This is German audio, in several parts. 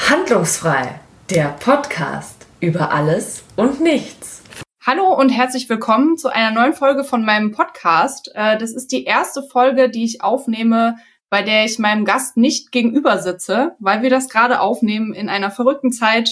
Handlungsfrei, der Podcast über alles und nichts. Hallo und herzlich willkommen zu einer neuen Folge von meinem Podcast. Das ist die erste Folge, die ich aufnehme, bei der ich meinem Gast nicht gegenüber sitze, weil wir das gerade aufnehmen in einer verrückten Zeit.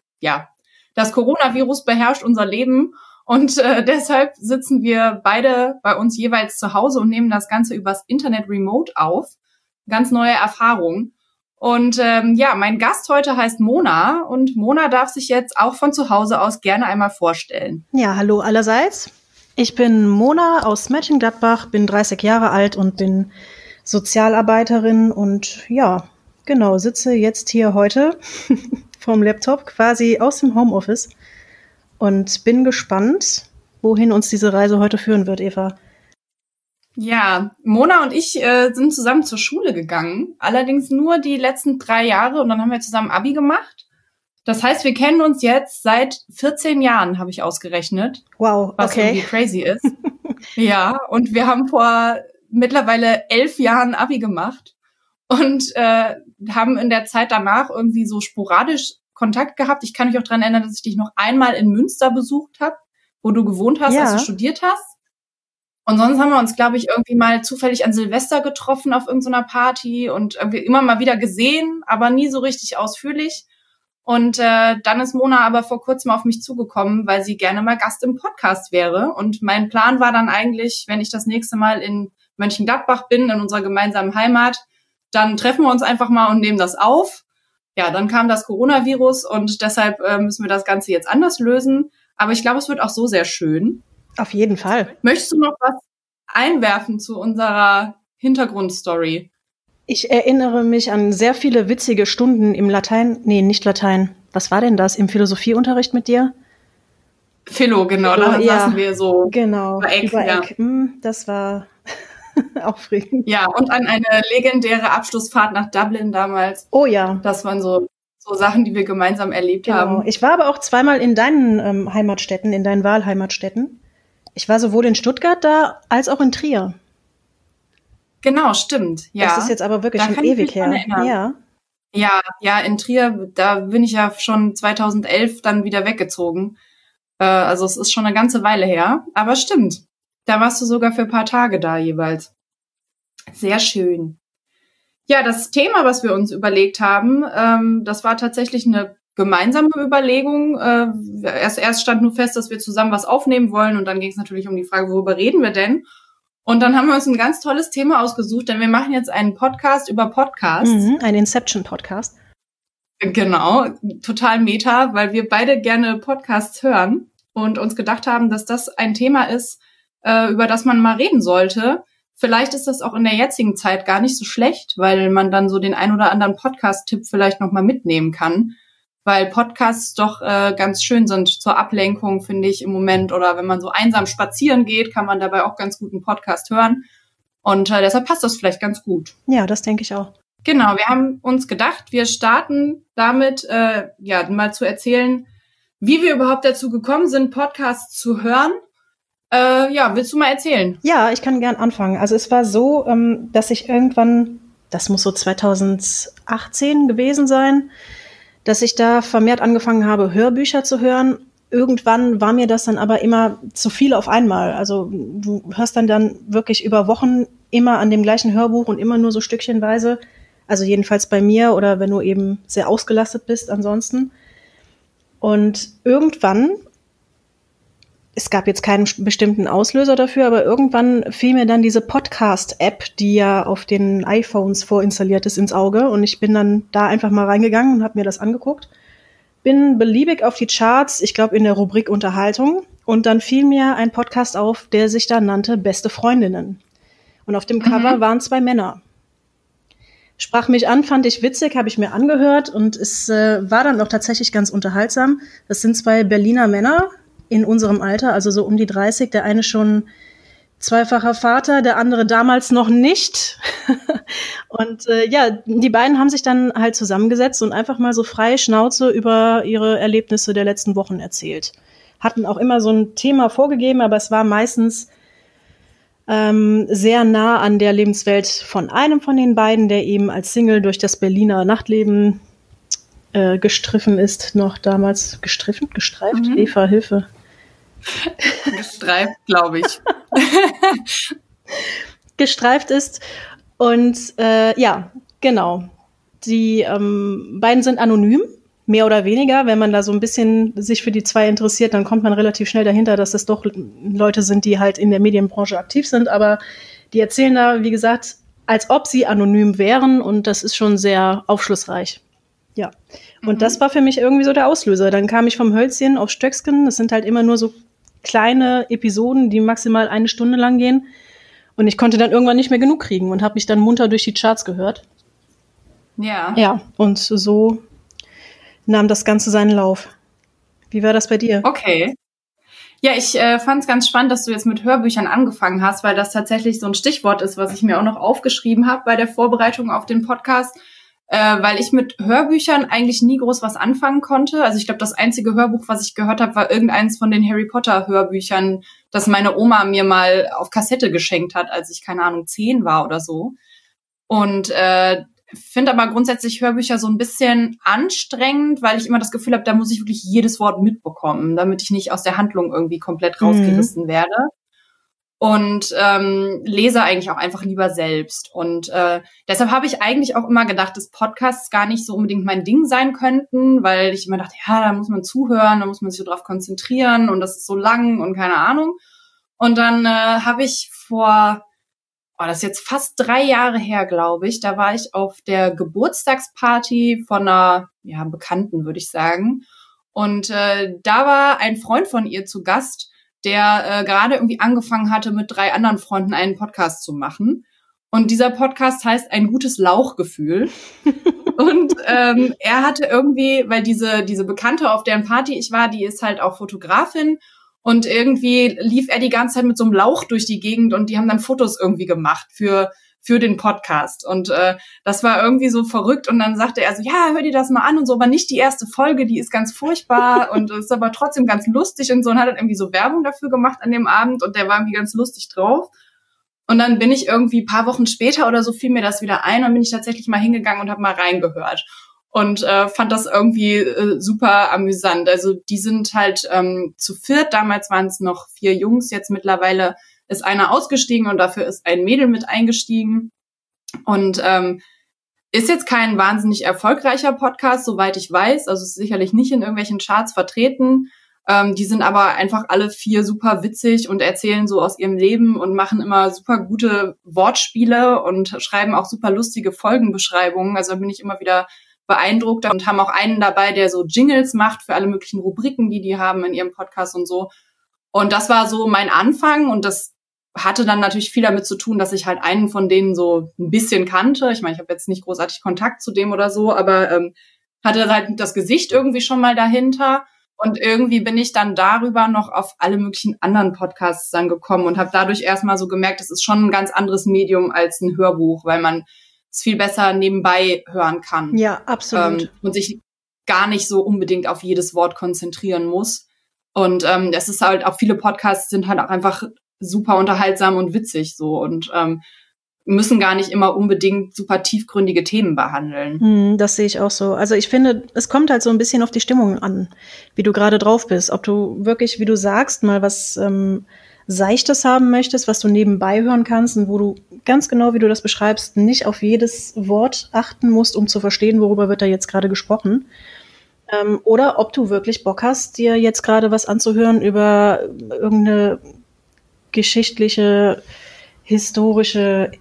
Das Coronavirus beherrscht unser Leben und deshalb sitzen wir beide bei uns jeweils zu Hause und nehmen das Ganze übers Internet remote auf. Ganz neue Erfahrung. Und mein Gast heute heißt Mona und Mona darf sich jetzt auch von zu Hause aus gerne einmal vorstellen. Ja, hallo allerseits. Ich bin Mona aus Mönchengladbach, bin 30 Jahre alt und bin Sozialarbeiterin und ja, genau, sitze jetzt hier heute vorm Laptop quasi aus dem Homeoffice und bin gespannt, wohin uns diese Reise heute führen wird, Eva. Ja, Mona und ich sind zusammen zur Schule gegangen, allerdings nur die letzten 3 Jahre und dann haben wir zusammen Abi gemacht. Das heißt, wir kennen uns jetzt seit 14 Jahren, habe ich ausgerechnet. Wow, was okay. Irgendwie crazy ist. Ja, und wir haben vor mittlerweile 11 Jahren Abi gemacht und haben in der Zeit danach irgendwie so sporadisch Kontakt gehabt. Ich kann mich auch daran erinnern, dass ich dich noch einmal in Münster besucht habe, wo du gewohnt hast, als du studiert hast. Und sonst haben wir uns, glaube ich, irgendwie mal zufällig an Silvester getroffen auf irgendeiner Party und irgendwie immer mal wieder gesehen, aber nie so richtig ausführlich. Und dann ist Mona aber vor kurzem auf mich zugekommen, weil sie gerne mal Gast im Podcast wäre. Und mein Plan war dann eigentlich, wenn ich das nächste Mal in Mönchengladbach bin, in unserer gemeinsamen Heimat, dann treffen wir uns einfach mal und nehmen das auf. Ja, dann kam das Coronavirus und deshalb müssen wir das Ganze jetzt anders lösen. Aber ich glaube, es wird auch so sehr schön. Auf jeden Fall. Möchtest du noch was einwerfen zu unserer Hintergrundstory? Ich erinnere mich an sehr viele witzige Stunden im nicht Latein. Was war denn das? Im Philosophieunterricht mit dir? Philo, genau. Da saßen wir so über Eck. Ja. Das war aufregend. Ja, und an eine legendäre Abschlussfahrt nach Dublin damals. Oh ja. Das waren so Sachen, die wir gemeinsam erlebt haben. Ich war aber auch zweimal in deinen Heimatstädten, in deinen Wahlheimatstädten. Ich war sowohl in Stuttgart da, als auch in Trier. Genau, stimmt. Ja. Das ist jetzt aber wirklich schon ewig her. Ja, in Trier, da bin ich ja schon 2011 dann wieder weggezogen. Also es ist schon eine ganze Weile her. Aber stimmt, da warst du sogar für ein paar Tage da jeweils. Sehr schön. Ja, das Thema, was wir uns überlegt haben, das war tatsächlich eine gemeinsame Überlegung. Erst stand nur fest, dass wir zusammen was aufnehmen wollen und dann ging es natürlich um die Frage, worüber reden wir denn? Und dann haben wir uns ein ganz tolles Thema ausgesucht, denn wir machen jetzt einen Podcast über Podcasts. Ein Inception-Podcast. Genau, total meta, weil wir beide gerne Podcasts hören und uns gedacht haben, dass das ein Thema ist, über das man mal reden sollte. Vielleicht ist das auch in der jetzigen Zeit gar nicht so schlecht, weil man dann so den ein oder anderen Podcast-Tipp vielleicht noch mal mitnehmen kann. Weil Podcasts doch ganz schön sind zur Ablenkung, finde ich, im Moment. Oder wenn man so einsam spazieren geht, kann man dabei auch ganz gut einen Podcast hören. Und deshalb passt das vielleicht ganz gut. Ja, das denke ich auch. Genau, wir haben uns gedacht, wir starten damit, mal zu erzählen, wie wir überhaupt dazu gekommen sind, Podcasts zu hören. Willst du mal erzählen? Ja, ich kann gern anfangen. Also es war so, dass ich irgendwann, das muss so 2018 gewesen sein, dass ich da vermehrt angefangen habe, Hörbücher zu hören. Irgendwann war mir das dann aber immer zu viel auf einmal. Also du hörst dann wirklich über Wochen immer an dem gleichen Hörbuch und immer nur so stückchenweise. Also jedenfalls bei mir oder wenn du eben sehr ausgelastet bist ansonsten. Und irgendwann, es gab jetzt keinen bestimmten Auslöser dafür, aber irgendwann fiel mir dann diese Podcast-App, die ja auf den iPhones vorinstalliert ist, ins Auge. Und ich bin dann da einfach mal reingegangen und habe mir das angeguckt. Bin beliebig auf die Charts, ich glaube in der Rubrik Unterhaltung. Und dann fiel mir ein Podcast auf, der sich da nannte Beste Freundinnen. Und auf dem Cover waren 2 Männer. Sprach mich an, fand ich witzig, habe ich mir angehört. Und es war dann auch tatsächlich ganz unterhaltsam. Das sind 2 Berliner Männer in unserem Alter, also so um die 30, der eine schon zweifacher Vater, der andere damals noch nicht. Und die beiden haben sich dann halt zusammengesetzt und einfach mal so frei Schnauze über ihre Erlebnisse der letzten Wochen erzählt. Hatten auch immer so ein Thema vorgegeben, aber es war meistens sehr nah an der Lebenswelt von einem von den beiden, der eben als Single durch das Berliner Nachtleben gestriffen ist, noch damals gestreift? Eva, Hilfe. Gestreift, glaube ich. Gestreift ist. Und ja, genau. Die beiden sind anonym, mehr oder weniger. Wenn man da so ein bisschen sich für die zwei interessiert, dann kommt man relativ schnell dahinter, dass es doch Leute sind, die halt in der Medienbranche aktiv sind. Aber die erzählen da, wie gesagt, als ob sie anonym wären. Und das ist schon sehr aufschlussreich. Ja. Und das war für mich irgendwie so der Auslöser. Dann kam ich vom Hölzchen auf Stöcksken. Das sind halt immer nur so kleine Episoden, die maximal 1 Stunde lang gehen. Und ich konnte dann irgendwann nicht mehr genug kriegen und habe mich dann munter durch die Charts gehört. Ja. Ja, und so nahm das Ganze seinen Lauf. Wie war das bei dir? Okay. Ja, ich fand es ganz spannend, dass du jetzt mit Hörbüchern angefangen hast, weil das tatsächlich so ein Stichwort ist, was ich mir auch noch aufgeschrieben habe bei der Vorbereitung auf den Podcast, weil ich mit Hörbüchern eigentlich nie groß was anfangen konnte. Also ich glaube, das einzige Hörbuch, was ich gehört habe, war irgendeins von den Harry Potter Hörbüchern, das meine Oma mir mal auf Kassette geschenkt hat, als ich, keine Ahnung, 10 war oder so. Und finde aber grundsätzlich Hörbücher so ein bisschen anstrengend, weil ich immer das Gefühl habe, da muss ich wirklich jedes Wort mitbekommen, damit ich nicht aus der Handlung irgendwie komplett rausgerissen werde. Und lese eigentlich auch einfach lieber selbst. Und deshalb habe ich eigentlich auch immer gedacht, dass Podcasts gar nicht so unbedingt mein Ding sein könnten, weil ich immer dachte, ja, da muss man zuhören, da muss man sich so drauf konzentrieren und das ist so lang und keine Ahnung. Und dann habe ich das ist jetzt fast 3 Jahre her, glaube ich, da war ich auf der Geburtstagsparty von einer Bekannten, würde ich sagen. Und da war ein Freund von ihr zu Gast, der gerade irgendwie angefangen hatte, mit 3 anderen Freunden einen Podcast zu machen. Und dieser Podcast heißt Ein gutes Lauchgefühl. Und er hatte irgendwie, weil diese Bekannte, auf deren Party ich war, die ist halt auch Fotografin. Und irgendwie lief er die ganze Zeit mit so einem Lauch durch die Gegend und die haben dann Fotos irgendwie gemacht für den Podcast. Und das war irgendwie so verrückt. Und dann sagte er so, ja, hör dir das mal an und so, aber nicht die erste Folge, die ist ganz furchtbar und ist aber trotzdem ganz lustig und so. Und hat dann irgendwie so Werbung dafür gemacht an dem Abend und der war irgendwie ganz lustig drauf. Und dann bin ich irgendwie ein paar Wochen später oder so, fiel mir das wieder ein und bin ich tatsächlich mal hingegangen und habe mal reingehört. Und fand das irgendwie super amüsant. Also die sind halt zu 4, damals waren es noch 4 Jungs, jetzt mittlerweile ist einer ausgestiegen und dafür ist ein Mädel mit eingestiegen. Und ist jetzt kein wahnsinnig erfolgreicher Podcast, soweit ich weiß. Also ist sicherlich nicht in irgendwelchen Charts vertreten. Die sind aber einfach alle 4 super witzig und erzählen so aus ihrem Leben und machen immer super gute Wortspiele und schreiben auch super lustige Folgenbeschreibungen. Also da bin ich immer wieder beeindruckt und haben auch einen dabei, der so Jingles macht für alle möglichen Rubriken, die haben in ihrem Podcast und so. Und das war so mein Anfang und das hatte dann natürlich viel damit zu tun, dass ich halt einen von denen so ein bisschen kannte. Ich meine, ich habe jetzt nicht großartig Kontakt zu dem oder so, aber hatte halt das Gesicht irgendwie schon mal dahinter. Und irgendwie bin ich dann darüber noch auf alle möglichen anderen Podcasts dann gekommen und habe dadurch erstmal so gemerkt, es ist schon ein ganz anderes Medium als ein Hörbuch, weil man es viel besser nebenbei hören kann. Ja, absolut. Und sich gar nicht so unbedingt auf jedes Wort konzentrieren muss. Und das ist halt, auch viele Podcasts sind halt auch einfach super unterhaltsam und witzig so und müssen gar nicht immer unbedingt super tiefgründige Themen behandeln. Das sehe ich auch so. Also ich finde, es kommt halt so ein bisschen auf die Stimmung an, wie du gerade drauf bist. Ob du wirklich, wie du sagst, mal was Seichtes haben möchtest, was du nebenbei hören kannst und wo du ganz genau, wie du das beschreibst, nicht auf jedes Wort achten musst, um zu verstehen, worüber wird da jetzt gerade gesprochen. Oder ob du wirklich Bock hast, dir jetzt gerade was anzuhören über irgendeine geschichtliche, historische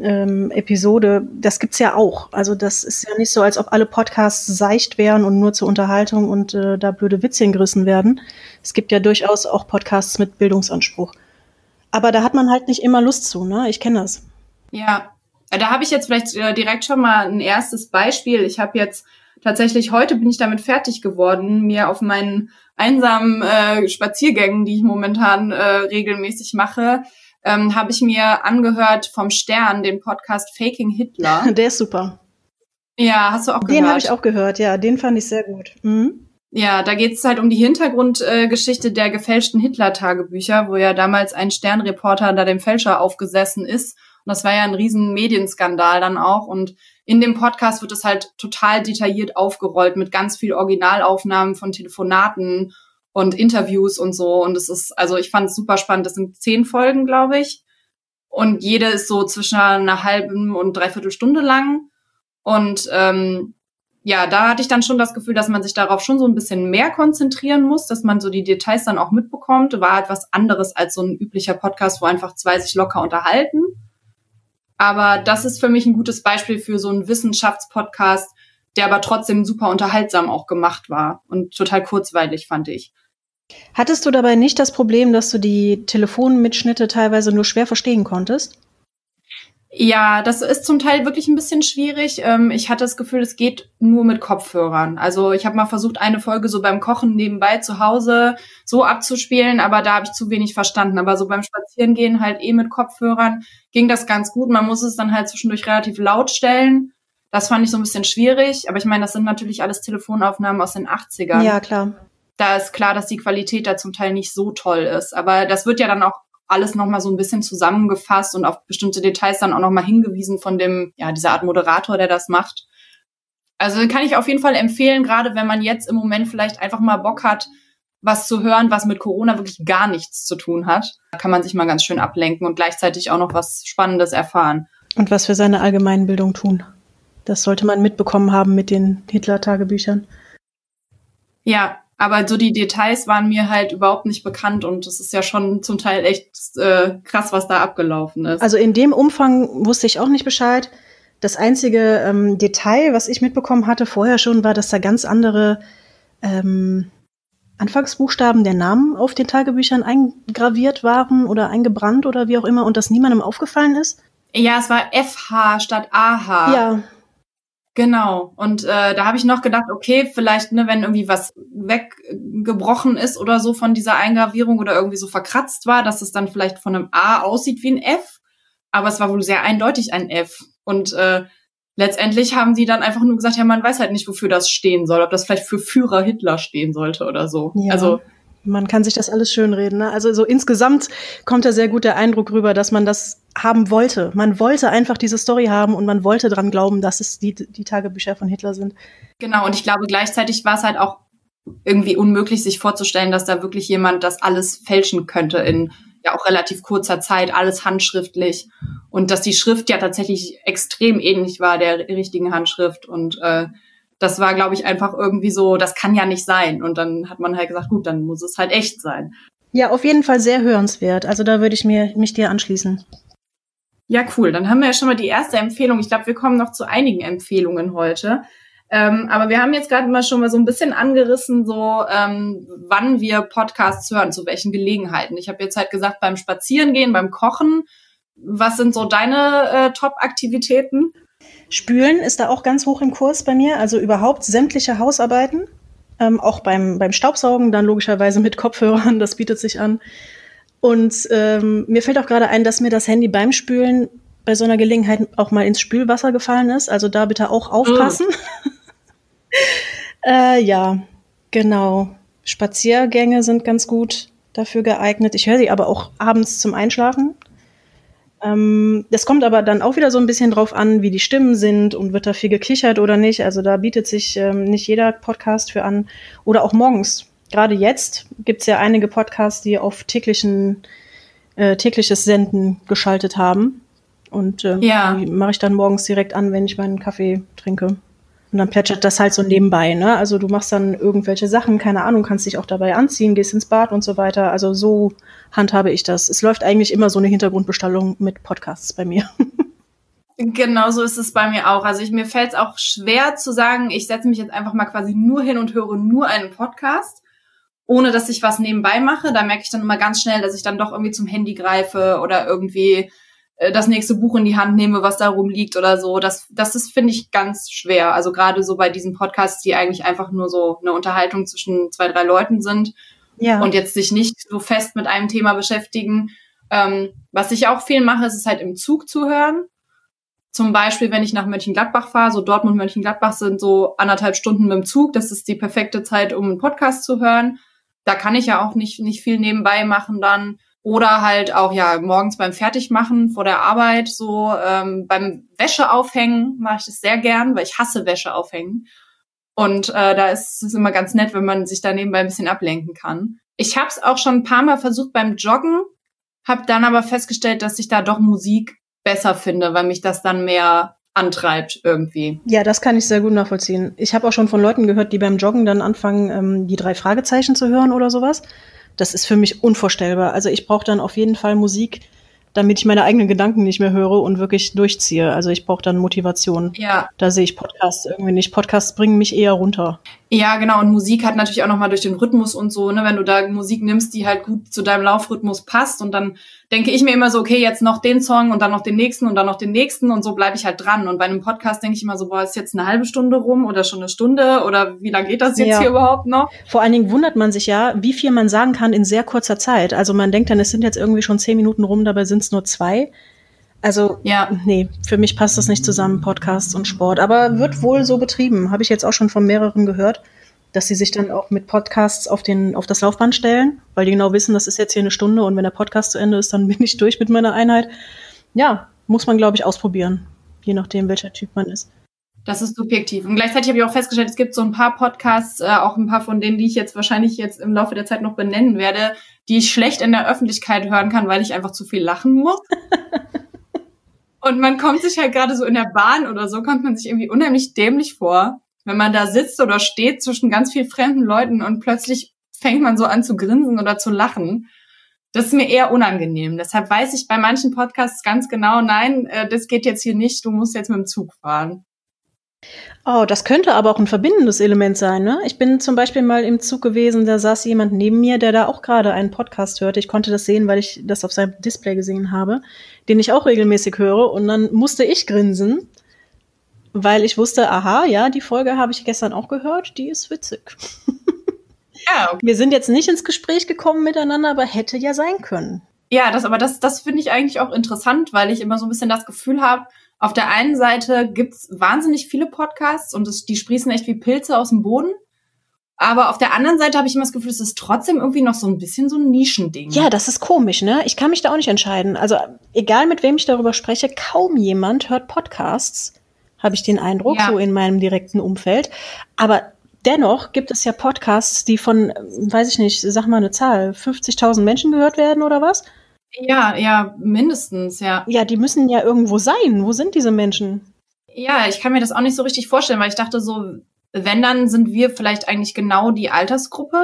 Episode. Das gibt's ja auch. Also das ist ja nicht so, als ob alle Podcasts seicht wären und nur zur Unterhaltung und da blöde Witzchen gerissen werden. Es gibt ja durchaus auch Podcasts mit Bildungsanspruch. Aber da hat man halt nicht immer Lust zu, ne? Ich kenne das. Ja, da habe ich jetzt vielleicht direkt schon mal ein erstes Beispiel. Ich habe jetzt tatsächlich, heute bin ich damit fertig geworden, mir auf meinen einsamen Spaziergängen, die ich momentan regelmäßig mache, habe ich mir angehört vom Stern, den Podcast Faking Hitler. Der ist super. Ja, hast du auch gehört? Den habe ich auch gehört, ja, den fand ich sehr gut. Mhm. Ja, da geht es halt um die Hintergrundgeschichte der gefälschten Hitler-Tagebücher, wo ja damals ein Sternreporter da dem Fälscher aufgesessen ist das war ja ein riesen Medienskandal dann auch. Und in dem Podcast wird es halt total detailliert aufgerollt mit ganz viel Originalaufnahmen von Telefonaten und Interviews und so. Und es ist, also ich fand es super spannend. Das sind 10 Folgen, glaube ich. Und jede ist so zwischen einer halben und 3/4 Stunde lang. Und ja, da hatte ich dann schon das Gefühl, dass man sich darauf schon so ein bisschen mehr konzentrieren muss, dass man so die Details dann auch mitbekommt. War halt was anderes als so ein üblicher Podcast, wo einfach 2 sich locker unterhalten. Aber das ist für mich ein gutes Beispiel für so einen Wissenschaftspodcast, der aber trotzdem super unterhaltsam auch gemacht war und total kurzweilig, fand ich. Hattest du dabei nicht das Problem, dass du die Telefonmitschnitte teilweise nur schwer verstehen konntest? Ja, das ist zum Teil wirklich ein bisschen schwierig. Ich hatte das Gefühl, es geht nur mit Kopfhörern. Also ich habe mal versucht, eine Folge so beim Kochen nebenbei zu Hause so abzuspielen, aber da habe ich zu wenig verstanden. Aber so beim Spazierengehen halt mit Kopfhörern ging das ganz gut. Man muss es dann halt zwischendurch relativ laut stellen. Das fand ich so ein bisschen schwierig. Aber ich meine, das sind natürlich alles Telefonaufnahmen aus den 80ern. Ja, klar. Da ist klar, dass die Qualität da zum Teil nicht so toll ist. Aber das wird ja dann auch alles nochmal so ein bisschen zusammengefasst und auf bestimmte Details dann auch nochmal hingewiesen von dem, ja, dieser Art Moderator, der das macht. Also den kann ich auf jeden Fall empfehlen, gerade wenn man jetzt im Moment vielleicht einfach mal Bock hat, was zu hören, was mit Corona wirklich gar nichts zu tun hat. Da kann man sich mal ganz schön ablenken und gleichzeitig auch noch was Spannendes erfahren. Und was für seine Allgemeinbildung tun. Das sollte man mitbekommen haben mit den Hitler-Tagebüchern. Ja, aber so die Details waren mir halt überhaupt nicht bekannt und es ist ja schon zum Teil echt krass, was da abgelaufen ist. Also in dem Umfang wusste ich auch nicht Bescheid. Das einzige Detail, was ich mitbekommen hatte vorher schon, war, dass da ganz andere Anfangsbuchstaben der Namen auf den Tagebüchern eingraviert waren oder eingebrannt oder wie auch immer und das niemandem aufgefallen ist. Ja, es war FH statt AH. Ja. Genau. Und da habe ich noch gedacht, okay, vielleicht, ne, wenn irgendwie was weggebrochen ist oder so von dieser Eingravierung oder irgendwie so verkratzt war, dass es dann vielleicht von einem A aussieht wie ein F. Aber es war wohl sehr eindeutig ein F. Und letztendlich haben sie dann einfach nur gesagt, ja, man weiß halt nicht, wofür das stehen soll. Ob das vielleicht für Führer Hitler stehen sollte oder so. Ja. Also Man kann sich das alles schönreden, ne? Also so insgesamt kommt da sehr gut der Eindruck rüber, dass man das haben wollte. Man wollte einfach diese Story haben und man wollte dran glauben, dass es die Tagebücher von Hitler sind. Genau, und ich glaube, gleichzeitig war es halt auch irgendwie unmöglich, sich vorzustellen, dass da wirklich jemand das alles fälschen könnte in ja auch relativ kurzer Zeit, alles handschriftlich. Und dass die Schrift ja tatsächlich extrem ähnlich war der richtigen Handschrift und das war, glaube ich, einfach irgendwie so, das kann ja nicht sein. Und dann hat man halt gesagt, gut, dann muss es halt echt sein. Ja, auf jeden Fall sehr hörenswert. Also da würde ich mich dir anschließen. Ja, cool. Dann haben wir ja schon mal die erste Empfehlung. Ich glaube, wir kommen noch zu einigen Empfehlungen heute. Aber wir haben jetzt gerade mal schon mal so ein bisschen angerissen, so wann wir Podcasts hören, zu welchen Gelegenheiten. Ich habe jetzt halt gesagt, beim Spazierengehen, beim Kochen. Was sind so deine Top-Aktivitäten? Spülen ist da auch ganz hoch im Kurs bei mir, also überhaupt sämtliche Hausarbeiten, auch beim Staubsaugen, dann logischerweise mit Kopfhörern, das bietet sich an. Und mir fällt auch gerade ein, dass mir das Handy beim Spülen bei so einer Gelegenheit auch mal ins Spülwasser gefallen ist, also da bitte auch aufpassen. Ja, genau. Spaziergänge sind ganz gut dafür geeignet. Ich höre sie aber auch abends zum Einschlafen. Das kommt aber dann auch wieder so ein bisschen drauf an, wie die Stimmen sind und wird da viel gekichert oder nicht. Also da bietet sich nicht jeder Podcast für an. Oder auch morgens. Gerade jetzt gibt's ja einige Podcasts, die auf tägliches Senden geschaltet haben. Und die mache ich dann morgens direkt an, wenn ich meinen Kaffee trinke. Und dann plätschert das halt so nebenbei, ne? Also du machst dann irgendwelche Sachen, keine Ahnung, kannst dich auch dabei anziehen, gehst ins Bad und so weiter. Also so handhabe ich das. Es läuft eigentlich immer so eine Hintergrundbestellung mit Podcasts bei mir. Genau so ist es bei mir auch. Also mir fällt es auch schwer zu sagen, ich setze mich jetzt einfach mal quasi nur hin und höre nur einen Podcast, ohne dass ich was nebenbei mache. Da merke ich dann immer ganz schnell, dass ich dann doch irgendwie zum Handy greife oder irgendwie das nächste Buch in die Hand nehme, was da rumliegt oder so. Das ist, finde ich, ganz schwer. Also gerade so bei diesen Podcasts, die eigentlich einfach nur so eine Unterhaltung zwischen 2, 3 Leuten sind und jetzt sich nicht so fest mit einem Thema beschäftigen. Was ich auch viel mache, ist es halt im Zug zu hören. Zum Beispiel, wenn ich nach Mönchengladbach fahre, so Dortmund-Mönchengladbach sind so 1,5 Stunden mit dem Zug. Das ist die perfekte Zeit, um einen Podcast zu hören. Da kann ich ja auch nicht viel nebenbei machen dann. Oder halt auch ja morgens beim Fertigmachen vor der Arbeit, so beim Wäscheaufhängen mache ich das sehr gern, weil ich hasse Wäscheaufhängen. Und da ist es immer ganz nett, wenn man sich da nebenbei ein bisschen ablenken kann. Ich habe es auch schon ein paar Mal versucht beim Joggen, habe dann aber festgestellt, dass ich da doch Musik besser finde, weil mich das dann mehr antreibt irgendwie. Ja, das kann ich sehr gut nachvollziehen. Ich habe auch schon von Leuten gehört, die beim Joggen dann anfangen, die 3 Fragezeichen zu hören oder sowas. Das ist für mich unvorstellbar. Also ich brauche dann auf jeden Fall Musik, damit ich meine eigenen Gedanken nicht mehr höre und wirklich durchziehe. Also ich brauche dann Motivation. Ja. Da sehe ich Podcasts irgendwie nicht. Podcasts bringen mich eher runter. Ja, genau. Und Musik hat natürlich auch nochmal durch den Rhythmus und so, ne, wenn du da Musik nimmst, die halt gut zu deinem Laufrhythmus passt. Und dann denke ich mir immer so, okay, jetzt noch den Song und dann noch den nächsten und dann noch den nächsten. Und so bleibe ich halt dran. Und bei einem Podcast denke ich immer so, boah, ist jetzt eine halbe Stunde rum oder schon eine Stunde? Oder wie lange geht das jetzt hier überhaupt noch? Vor allen Dingen wundert man sich ja, wie viel man sagen kann in sehr kurzer Zeit. Also man denkt dann, es sind jetzt irgendwie schon 10 Minuten rum, dabei sind es nur 2. Also, nee, für mich passt das nicht zusammen, Podcasts und Sport. Aber wird wohl so betrieben. Habe ich jetzt auch schon von mehreren gehört, dass sie sich dann auch mit Podcasts auf das Laufband stellen, weil die genau wissen, das ist jetzt hier eine Stunde und wenn der Podcast zu Ende ist, dann bin ich durch mit meiner Einheit. Ja, muss man, glaube ich, ausprobieren, je nachdem, welcher Typ man ist. Das ist subjektiv. Und gleichzeitig habe ich auch festgestellt, es gibt so ein paar Podcasts, auch ein paar von denen, die ich jetzt wahrscheinlich im Laufe der Zeit noch benennen werde, die ich schlecht in der Öffentlichkeit hören kann, weil ich einfach zu viel lachen muss. Und man kommt sich halt gerade so in der Bahn oder so, kommt man sich irgendwie unheimlich dämlich vor, wenn man da sitzt oder steht zwischen ganz vielen fremden Leuten und plötzlich fängt man so an zu grinsen oder zu lachen. Das ist mir eher unangenehm. Deshalb weiß ich bei manchen Podcasts ganz genau, nein, das geht jetzt hier nicht, du musst jetzt mit dem Zug fahren. Oh, das könnte aber auch ein verbindendes Element sein, ne? Ich bin zum Beispiel mal im Zug gewesen, da saß jemand neben mir, der da auch gerade einen Podcast hörte. Ich konnte das sehen, weil ich das auf seinem Display gesehen habe, den ich auch regelmäßig höre. Und dann musste ich grinsen, weil ich wusste, aha, ja, die Folge habe ich gestern auch gehört, die ist witzig. Ja, okay. Wir sind jetzt nicht ins Gespräch gekommen miteinander, aber hätte ja sein können. Ja, das finde ich eigentlich auch interessant, weil ich immer so ein bisschen das Gefühl habe, auf der einen Seite gibt's wahnsinnig viele Podcasts und die sprießen echt wie Pilze aus dem Boden. Aber auf der anderen Seite habe ich immer das Gefühl, es ist trotzdem irgendwie noch so ein bisschen so ein Nischending. Ja, das ist komisch, ne? Ich kann mich da auch nicht entscheiden. Also egal, mit wem ich darüber spreche, kaum jemand hört Podcasts, habe ich den Eindruck, so in meinem direkten Umfeld. Aber dennoch gibt es ja Podcasts, die von, weiß ich nicht, sag mal eine Zahl, 50.000 Menschen gehört werden oder was? Ja, mindestens, ja. Ja, die müssen ja irgendwo sein. Wo sind diese Menschen? Ja, ich kann mir das auch nicht so richtig vorstellen, weil ich dachte so, wenn, dann sind wir vielleicht eigentlich genau die Altersgruppe,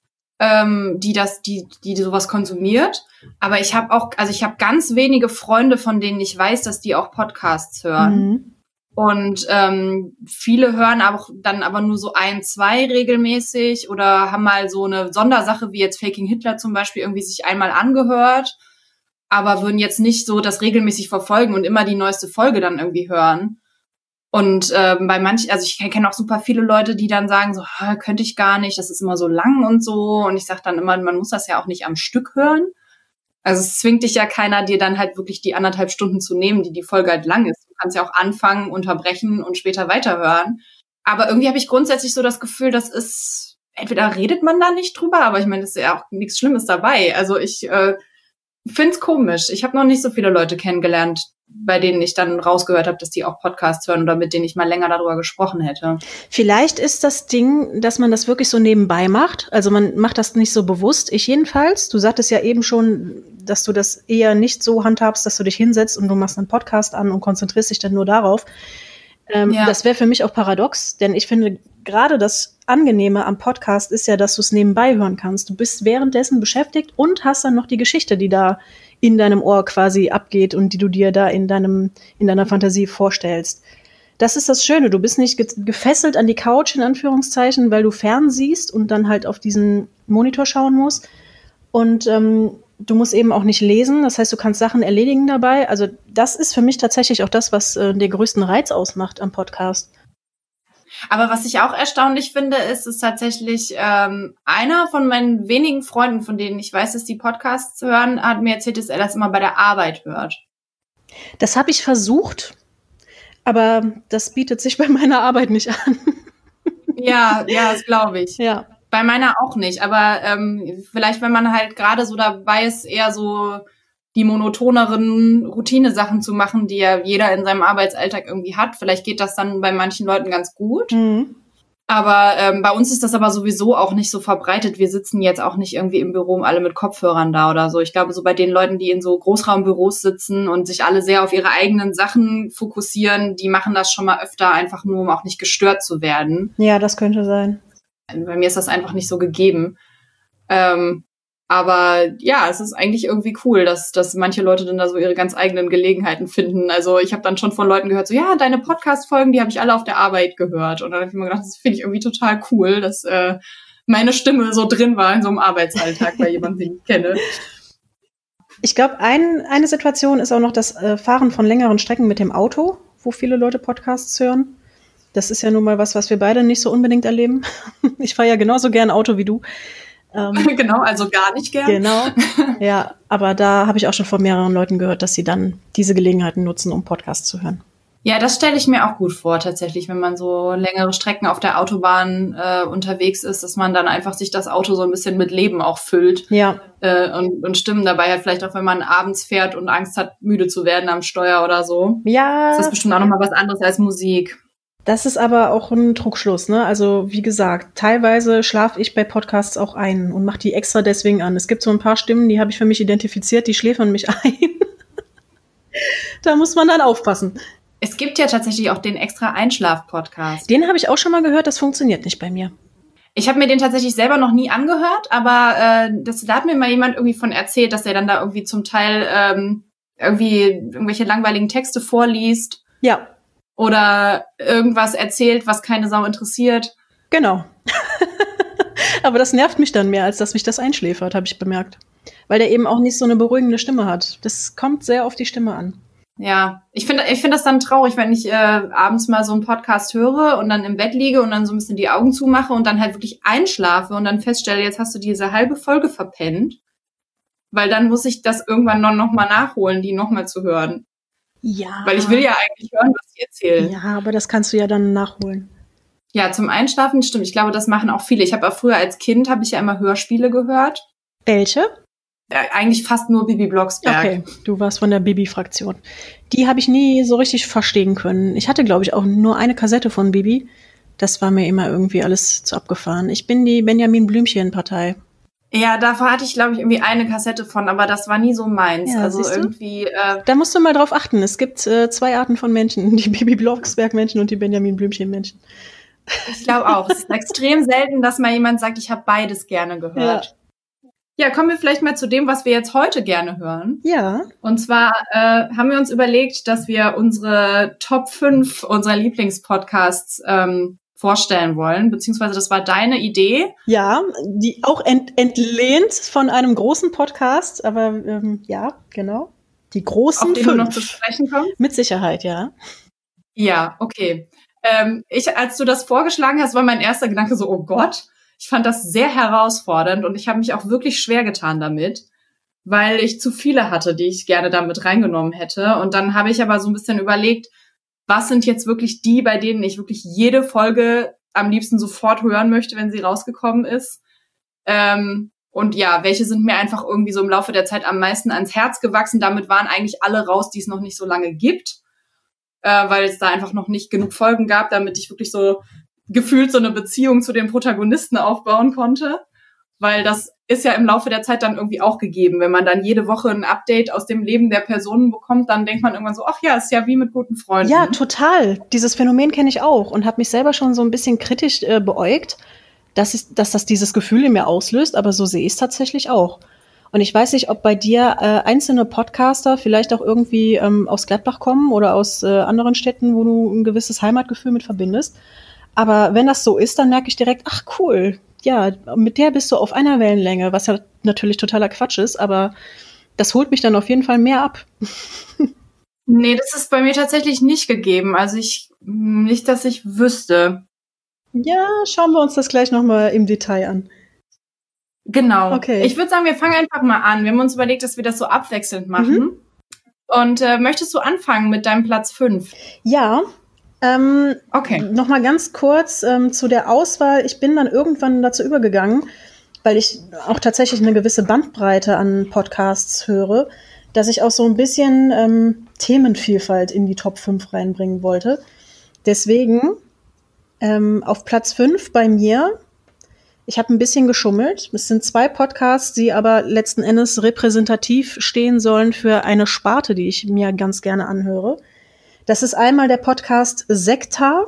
die sowas konsumiert. Aber ich habe ganz wenige Freunde, von denen ich weiß, dass die auch Podcasts hören. Mhm. Und viele hören auch dann aber nur so 1, 2 regelmäßig oder haben mal so eine Sondersache wie jetzt Faking Hitler zum Beispiel irgendwie sich einmal angehört, aber würden jetzt nicht so das regelmäßig verfolgen und immer die neueste Folge dann irgendwie hören. Und bei manchen, also ich kenne auch super viele Leute, die dann sagen so, könnte ich gar nicht, das ist immer so lang und so. Und ich sage dann immer, man muss das ja auch nicht am Stück hören. Also es zwingt dich ja keiner, dir dann halt wirklich die 1,5 Stunden zu nehmen, die Folge halt lang ist. Du kannst ja auch anfangen, unterbrechen und später weiterhören. Aber irgendwie habe ich grundsätzlich so das Gefühl, das ist, entweder redet man da nicht drüber, aber ich meine, das ist ja auch nichts Schlimmes dabei. Also ich finde es komisch. Ich habe noch nicht so viele Leute kennengelernt, bei denen ich dann rausgehört habe, dass die auch Podcasts hören oder mit denen ich mal länger darüber gesprochen hätte. Vielleicht ist das Ding, dass man das wirklich so nebenbei macht. Also man macht das nicht so bewusst. Ich jedenfalls. Du sagtest ja eben schon, dass du das eher nicht so handhabst, dass du dich hinsetzt und du machst einen Podcast an und konzentrierst dich dann nur darauf. Das wäre für mich auch paradox, denn ich finde, gerade das Angenehme am Podcast ist ja, dass du es nebenbei hören kannst. Du bist währenddessen beschäftigt und hast dann noch die Geschichte, die da in deinem Ohr quasi abgeht und die du dir da in deiner Fantasie vorstellst. Das ist das Schöne. Du bist nicht gefesselt an die Couch, in Anführungszeichen, weil du fernsiehst und dann halt auf diesen Monitor schauen musst. Und du musst eben auch nicht lesen. Das heißt, du kannst Sachen erledigen dabei. Also das ist für mich tatsächlich auch das, was den größten Reiz ausmacht am Podcast. Aber was ich auch erstaunlich finde, ist tatsächlich, einer von meinen wenigen Freunden, von denen ich weiß, dass die Podcasts hören, hat mir erzählt, dass er das immer bei der Arbeit hört. Das habe ich versucht, aber das bietet sich bei meiner Arbeit nicht an. Ja, das glaube ich. Ja. Bei meiner auch nicht, aber vielleicht, wenn man halt gerade so dabei ist, eher so die monotoneren Routine-Sachen zu machen, die ja jeder in seinem Arbeitsalltag irgendwie hat. Vielleicht geht das dann bei manchen Leuten ganz gut. Mhm. Aber bei uns ist das aber sowieso auch nicht so verbreitet. Wir sitzen jetzt auch nicht irgendwie im Büro alle mit Kopfhörern da oder so. Ich glaube, so bei den Leuten, die in so Großraumbüros sitzen und sich alle sehr auf ihre eigenen Sachen fokussieren, die machen das schon mal öfter, einfach nur, um auch nicht gestört zu werden. Ja, das könnte sein. Bei mir ist das einfach nicht so gegeben. Aber ja, es ist eigentlich irgendwie cool, dass manche Leute dann da so ihre ganz eigenen Gelegenheiten finden. Also ich habe dann schon von Leuten gehört, so ja, deine Podcast-Folgen, die habe ich alle auf der Arbeit gehört. Und dann habe ich mir gedacht, das finde ich irgendwie total cool, dass meine Stimme so drin war in so einem Arbeitsalltag bei jemandem, den ich kenne. Ich glaube, eine Situation ist auch noch das Fahren von längeren Strecken mit dem Auto, wo viele Leute Podcasts hören. Das ist ja nun mal was wir beide nicht so unbedingt erleben. Ich fahre ja genauso gern Auto wie du. Genau, also gar nicht gern. Genau, ja, aber da habe ich auch schon von mehreren Leuten gehört, dass sie dann diese Gelegenheiten nutzen, um Podcasts zu hören. Ja, das stelle ich mir auch gut vor, tatsächlich, wenn man so längere Strecken auf der Autobahn unterwegs ist, dass man dann einfach sich das Auto so ein bisschen mit Leben auch füllt. Ja. Und Stimmen dabei hat, vielleicht auch, wenn man abends fährt und Angst hat, müde zu werden am Steuer oder so. Ja. Das ist bestimmt auch nochmal was anderes als Musik. Das ist aber auch ein Trugschluss, ne? Also wie gesagt, teilweise schlafe ich bei Podcasts auch ein und mache die extra deswegen an. Es gibt so ein paar Stimmen, die habe ich für mich identifiziert, die schläfern mich ein. Da muss man dann aufpassen. Es gibt ja tatsächlich auch den extra Einschlaf-Podcast. Den habe ich auch schon mal gehört, das funktioniert nicht bei mir. Ich habe mir den tatsächlich selber noch nie angehört, aber da hat mir mal jemand irgendwie von erzählt, dass er dann da irgendwie zum Teil irgendwie irgendwelche langweiligen Texte vorliest. Ja. Oder irgendwas erzählt, was keine Sau interessiert. Genau. Aber das nervt mich dann mehr, als dass mich das einschläfert, habe ich bemerkt. Weil der eben auch nicht so eine beruhigende Stimme hat. Das kommt sehr auf die Stimme an. Ja, ich finde das dann traurig, wenn ich abends mal so einen Podcast höre und dann im Bett liege und dann so ein bisschen die Augen zumache und dann halt wirklich einschlafe und dann feststelle, jetzt hast du diese halbe Folge verpennt. Weil dann muss ich das irgendwann noch mal nachholen, die noch mal zu hören. Ja. Weil ich will ja eigentlich hören, was die erzählen. Ja, aber das kannst du ja dann nachholen. Ja, zum Einschlafen stimmt. Ich glaube, das machen auch viele. Ich habe auch früher als Kind, habe ich ja immer Hörspiele gehört. Welche? Eigentlich fast nur Bibi Blocksberg. Okay, du warst von der Bibi-Fraktion. Die habe ich nie so richtig verstehen können. Ich hatte, glaube ich, auch nur eine Kassette von Bibi. Das war mir immer irgendwie alles zu abgefahren. Ich bin die Benjamin Blümchen-Partei. Ja, davor hatte ich, glaube ich, irgendwie eine Kassette von, aber das war nie so meins. Ja, also irgendwie. Da musst du mal drauf achten. Es gibt 2 Arten von Menschen: die Bibi Blocksberg-Menschen und die Benjamin Blümchen-Menschen. Ich glaube auch. Es ist extrem selten, dass mal jemand sagt, ich habe beides gerne gehört. Ja, kommen wir vielleicht mal zu dem, was wir jetzt heute gerne hören. Ja. Und zwar haben wir uns überlegt, dass wir unsere Top 5 unserer Lieblingspodcasts vorstellen wollen, beziehungsweise das war deine Idee. Ja, die auch entlehnt von einem großen Podcast, aber ja, genau. Die großen 5. Auf den du noch zu sprechen kommst? Mit Sicherheit, ja. Ja, okay. Als du das vorgeschlagen hast, war mein erster Gedanke so, oh Gott, ich fand das sehr herausfordernd und ich habe mich auch wirklich schwer getan damit, weil ich zu viele hatte, die ich gerne damit reingenommen hätte. Und dann habe ich aber so ein bisschen überlegt, was sind jetzt wirklich die, bei denen ich wirklich jede Folge am liebsten sofort hören möchte, wenn sie rausgekommen ist. Und ja, welche sind mir einfach irgendwie so im Laufe der Zeit am meisten ans Herz gewachsen. Damit waren eigentlich alle raus, die es noch nicht so lange gibt, weil es da einfach noch nicht genug Folgen gab, damit ich wirklich so gefühlt so eine Beziehung zu den Protagonisten aufbauen konnte. Weil das ist ja im Laufe der Zeit dann irgendwie auch gegeben. Wenn man dann jede Woche ein Update aus dem Leben der Personen bekommt, dann denkt man irgendwann so, ach ja, ist ja wie mit guten Freunden. Ja, total. Dieses Phänomen kenne ich auch und habe mich selber schon so ein bisschen kritisch beäugt, dass das dieses Gefühl in mir auslöst, aber so sehe ich es tatsächlich auch. Und ich weiß nicht, ob bei dir einzelne Podcaster vielleicht auch irgendwie aus Gladbach kommen oder aus anderen Städten, wo du ein gewisses Heimatgefühl mit verbindest. Aber wenn das so ist, dann merke ich direkt, ach cool, ja, mit der bist du auf einer Wellenlänge, was ja natürlich totaler Quatsch ist, aber das holt mich dann auf jeden Fall mehr ab. Nee, das ist bei mir tatsächlich nicht gegeben. Also nicht, dass ich wüsste. Ja, schauen wir uns das gleich nochmal im Detail an. Genau. Okay. Ich würde sagen, wir fangen einfach mal an. Wir haben uns überlegt, dass wir das so abwechselnd machen. Und möchtest du anfangen mit deinem Platz 5? Ja, Okay. Noch mal ganz kurz zu der Auswahl. Ich bin dann irgendwann dazu übergegangen, weil ich auch tatsächlich eine gewisse Bandbreite an Podcasts höre, dass ich auch so ein bisschen Themenvielfalt in die Top 5 reinbringen wollte. Deswegen auf Platz 5 bei mir, ich habe ein bisschen geschummelt. Es sind 2 Podcasts, die aber letzten Endes repräsentativ stehen sollen für eine Sparte, die ich mir ganz gerne anhöre. Das ist einmal der Podcast Sekta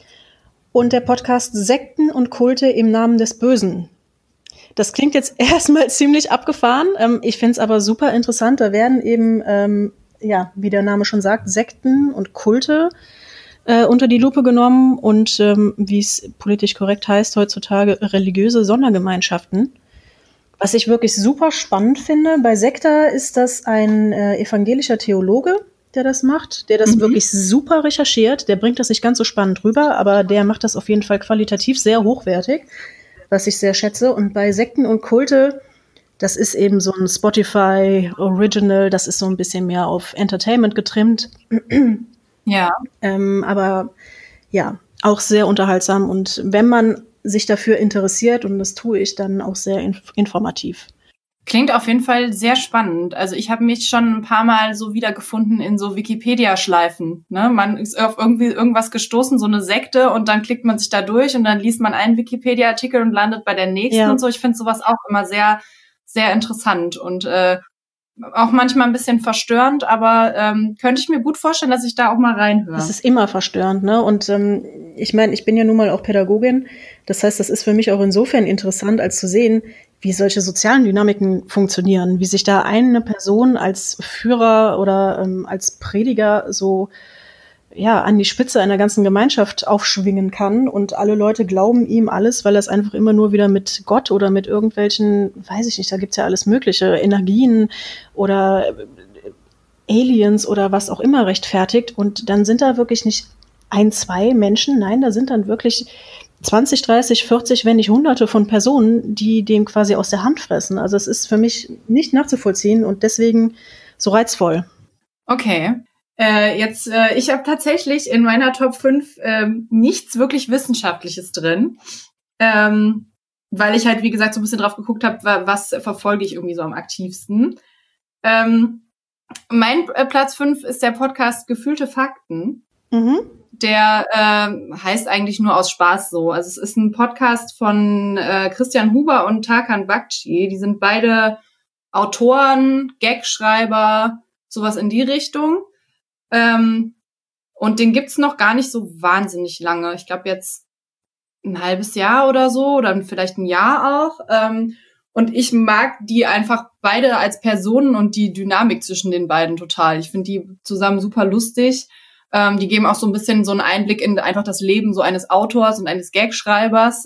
und der Podcast Sekten und Kulte im Namen des Bösen. Das klingt jetzt erstmal ziemlich abgefahren. Ich finde es aber super interessant. Da werden eben, wie der Name schon sagt, Sekten und Kulte unter die Lupe genommen und, wie es politisch korrekt heißt, heutzutage religiöse Sondergemeinschaften. Was ich wirklich super spannend finde, bei Sekta ist das ein evangelischer Theologe, der das macht, der das wirklich super recherchiert. Der bringt das nicht ganz so spannend rüber, aber der macht das auf jeden Fall qualitativ sehr hochwertig, was ich sehr schätze. Und bei Sekten und Kulte, das ist eben so ein Spotify Original, das ist so ein bisschen mehr auf Entertainment getrimmt. Ja. Aber ja, auch sehr unterhaltsam. Und wenn man sich dafür interessiert, und das tue ich, dann auch sehr informativ. Klingt auf jeden Fall sehr spannend. Also ich habe mich schon ein paar Mal so wiedergefunden in so Wikipedia-Schleifen. Ne? Man ist auf irgendwie irgendwas gestoßen, so eine Sekte, und dann klickt man sich da durch und dann liest man einen Wikipedia-Artikel und landet bei der nächsten und so. Ich finde sowas auch immer sehr, sehr interessant und auch manchmal ein bisschen verstörend, aber könnte ich mir gut vorstellen, dass ich da auch mal reinhöre. Das ist immer verstörend, ne? Und ich meine, ich bin ja nun mal auch Pädagogin. Das heißt, das ist für mich auch insofern interessant, als zu sehen, wie solche sozialen Dynamiken funktionieren, wie sich da eine Person als Führer oder als Prediger so an die Spitze einer ganzen Gemeinschaft aufschwingen kann und alle Leute glauben ihm alles, weil er es einfach immer nur wieder mit Gott oder mit irgendwelchen, weiß ich nicht, da gibt's ja alles mögliche, Energien oder Aliens oder was auch immer rechtfertigt. Und dann sind da wirklich nicht 1, 2 Menschen, nein, da sind dann wirklich 20, 30, 40, wenn nicht Hunderte von Personen, die dem quasi aus der Hand fressen. Also es ist für mich nicht nachzuvollziehen und deswegen so reizvoll. Okay. Ich habe tatsächlich in meiner Top 5 nichts wirklich Wissenschaftliches drin, weil ich halt, wie gesagt, so ein bisschen drauf geguckt habe, was verfolge ich irgendwie so am aktivsten. Mein Platz 5 ist der Podcast Gefühlte Fakten. Mhm. Der heißt eigentlich nur aus Spaß so. Also es ist ein Podcast von Christian Huber und Tarkan Bakci. Die sind beide Autoren, Gagschreiber, sowas in die Richtung. Und den gibt's noch gar nicht so wahnsinnig lange. Ich glaube jetzt ein halbes Jahr oder so oder vielleicht ein Jahr auch. Und ich mag die einfach beide als Personen und die Dynamik zwischen den beiden total. Ich finde die zusammen super lustig. Die geben auch so ein bisschen so einen Einblick in einfach das Leben so eines Autors und eines Gagschreibers.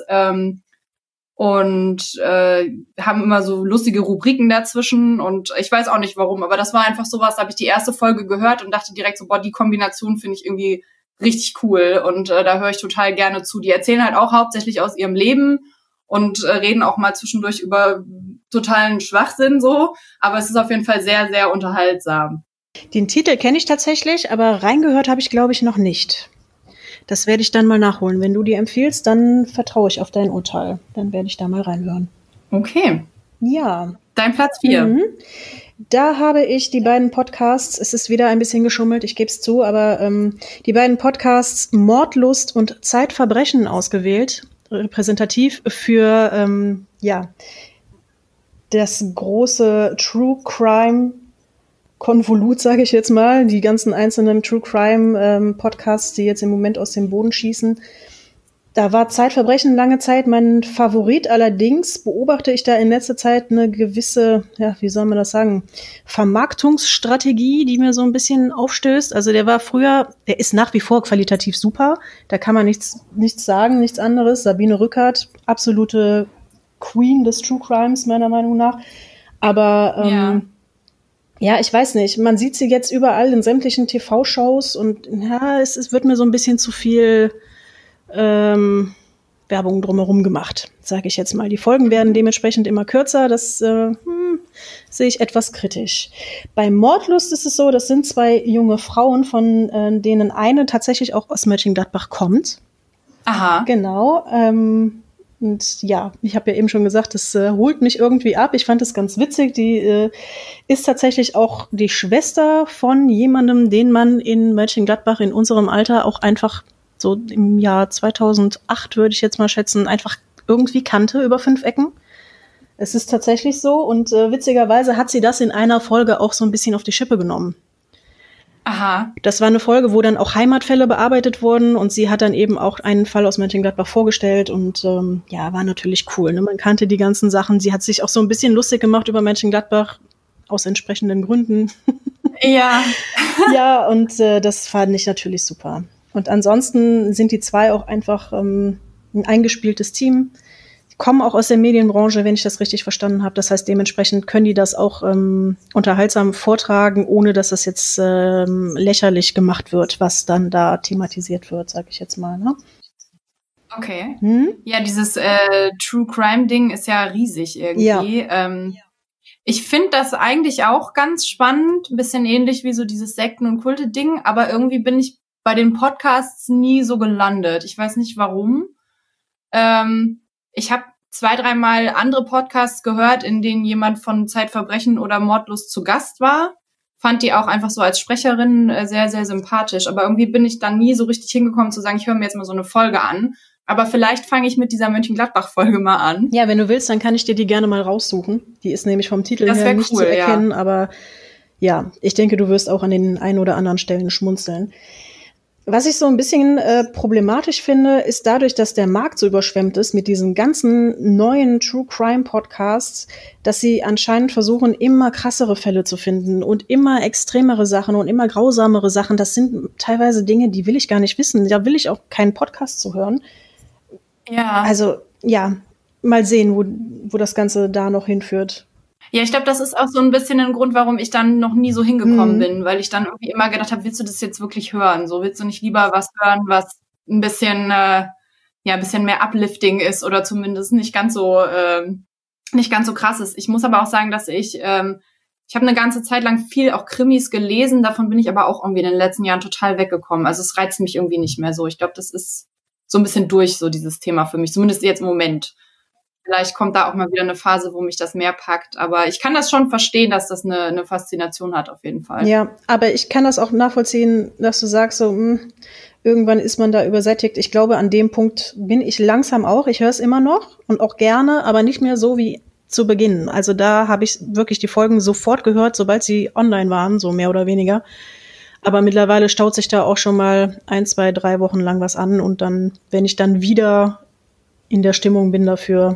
Und haben immer so lustige Rubriken dazwischen und ich weiß auch nicht warum, aber das war einfach sowas, da habe ich die erste Folge gehört und dachte direkt so, boah, die Kombination finde ich irgendwie richtig cool und da höre ich total gerne zu. Die erzählen halt auch hauptsächlich aus ihrem Leben und reden auch mal zwischendurch über totalen Schwachsinn so, aber es ist auf jeden Fall sehr, sehr unterhaltsam. Den Titel kenne ich tatsächlich, aber reingehört habe ich, glaube ich, noch nicht. Das werde ich dann mal nachholen. Wenn du die empfiehlst, dann vertraue ich auf dein Urteil. Dann werde ich da mal reinhören. Okay. Ja. Dein Platz 4. Mhm. Da habe ich die beiden Podcasts, es ist wieder ein bisschen geschummelt, ich gebe es zu, aber die beiden Podcasts Mordlust und Zeitverbrechen ausgewählt, repräsentativ für das große True Crime Konvolut, sage ich jetzt mal, die ganzen einzelnen True Crime Podcasts, die jetzt im Moment aus dem Boden schießen. Da war Zeitverbrechen lange Zeit mein Favorit. Allerdings beobachte ich da in letzter Zeit eine gewisse, wie soll man das sagen, Vermarktungsstrategie, die mir so ein bisschen aufstößt. Also der ist nach wie vor qualitativ super. Da kann man nichts sagen, nichts anderes. Sabine Rückert, absolute Queen des True Crimes, meiner Meinung nach. Aber ich weiß nicht. Man sieht sie jetzt überall in sämtlichen TV-Shows und es wird mir so ein bisschen zu viel Werbung drumherum gemacht, sage ich jetzt mal. Die Folgen werden dementsprechend immer kürzer. Das sehe ich etwas kritisch. Bei Mordlust ist es so, das sind 2 junge Frauen, von denen eine tatsächlich auch aus Mönchengladbach kommt. Aha. Genau. Und ja, ich habe ja eben schon gesagt, das holt mich irgendwie ab. Ich fand es ganz witzig. Die ist tatsächlich auch die Schwester von jemandem, den man in Mönchengladbach in unserem Alter auch einfach so im Jahr 2008, würde ich jetzt mal schätzen, einfach irgendwie kannte über 5 Ecken. Es ist tatsächlich so und witzigerweise hat sie das in einer Folge auch so ein bisschen auf die Schippe genommen. Aha. Das war eine Folge, wo dann auch Heimatfälle bearbeitet wurden und sie hat dann eben auch einen Fall aus Mönchengladbach vorgestellt und ja, war natürlich cool. Ne? Man kannte die ganzen Sachen. Sie hat sich auch so ein bisschen lustig gemacht über Mönchengladbach aus entsprechenden Gründen. Ja. Ja, und das fand ich natürlich super. Und ansonsten sind die 2 auch einfach ein eingespieltes Team. Die kommen auch aus der Medienbranche, wenn ich das richtig verstanden habe. Das heißt, dementsprechend können die das auch unterhaltsam vortragen, ohne dass das jetzt lächerlich gemacht wird, was dann da thematisiert wird, sag ich jetzt mal. Ne? Okay. Ja, dieses True Crime Ding ist ja riesig irgendwie. Ja. Ich finde das eigentlich auch ganz spannend, ein bisschen ähnlich wie so dieses Sekten- und Kulte-Ding, aber irgendwie bin ich bei den Podcasts nie so gelandet. Ich weiß nicht warum. Ich habe 2-3 Mal andere Podcasts gehört, in denen jemand von Zeitverbrechen oder Mordlust zu Gast war. Fand die auch einfach so als Sprecherin sehr, sehr sympathisch. Aber irgendwie bin ich dann nie so richtig hingekommen zu sagen, ich höre mir jetzt mal so eine Folge an. Aber vielleicht fange ich mit dieser Mönchengladbach-Folge mal an. Ja, wenn du willst, dann kann ich dir die gerne mal raussuchen. Die ist nämlich vom Titel her nicht zu erkennen. Ja. Aber ja, ich denke, du wirst auch an den ein oder anderen Stellen schmunzeln. Was ich so ein bisschen problematisch finde, ist dadurch, dass der Markt so überschwemmt ist mit diesen ganzen neuen True Crime Podcasts, dass sie anscheinend versuchen, immer krassere Fälle zu finden und immer extremere Sachen und immer grausamere Sachen. Das sind teilweise Dinge, die will ich gar nicht wissen. Da will ich auch keinen Podcast zu hören. Ja. Also, ja, mal sehen, wo das Ganze da noch hinführt. Ja, ich glaube, das ist auch so ein bisschen ein Grund, warum ich dann noch nie so hingekommen bin, weil ich dann irgendwie immer gedacht habe, willst du das jetzt wirklich hören? So, willst du nicht lieber was hören, was ein bisschen mehr uplifting ist oder zumindest nicht ganz so krass ist. Ich muss aber auch sagen, dass ich habe eine ganze Zeit lang viel auch Krimis gelesen, davon bin ich aber auch irgendwie in den letzten Jahren total weggekommen. Also es reizt mich irgendwie nicht mehr so. Ich glaube, das ist so ein bisschen durch, so dieses Thema für mich, zumindest jetzt im Moment. Vielleicht kommt da auch mal wieder eine Phase, wo mich das mehr packt. Aber ich kann das schon verstehen, dass das eine Faszination hat, auf jeden Fall. Ja, aber ich kann das auch nachvollziehen, dass du sagst, so irgendwann ist man da übersättigt. Ich glaube, an dem Punkt bin ich langsam auch. Ich höre es immer noch und auch gerne, aber nicht mehr so wie zu Beginn. Also da habe ich wirklich die Folgen sofort gehört, sobald sie online waren, so mehr oder weniger. Aber mittlerweile staut sich da auch schon mal 1, 2, 3 Wochen lang was an. Und dann, wenn ich dann wieder in der Stimmung bin dafür,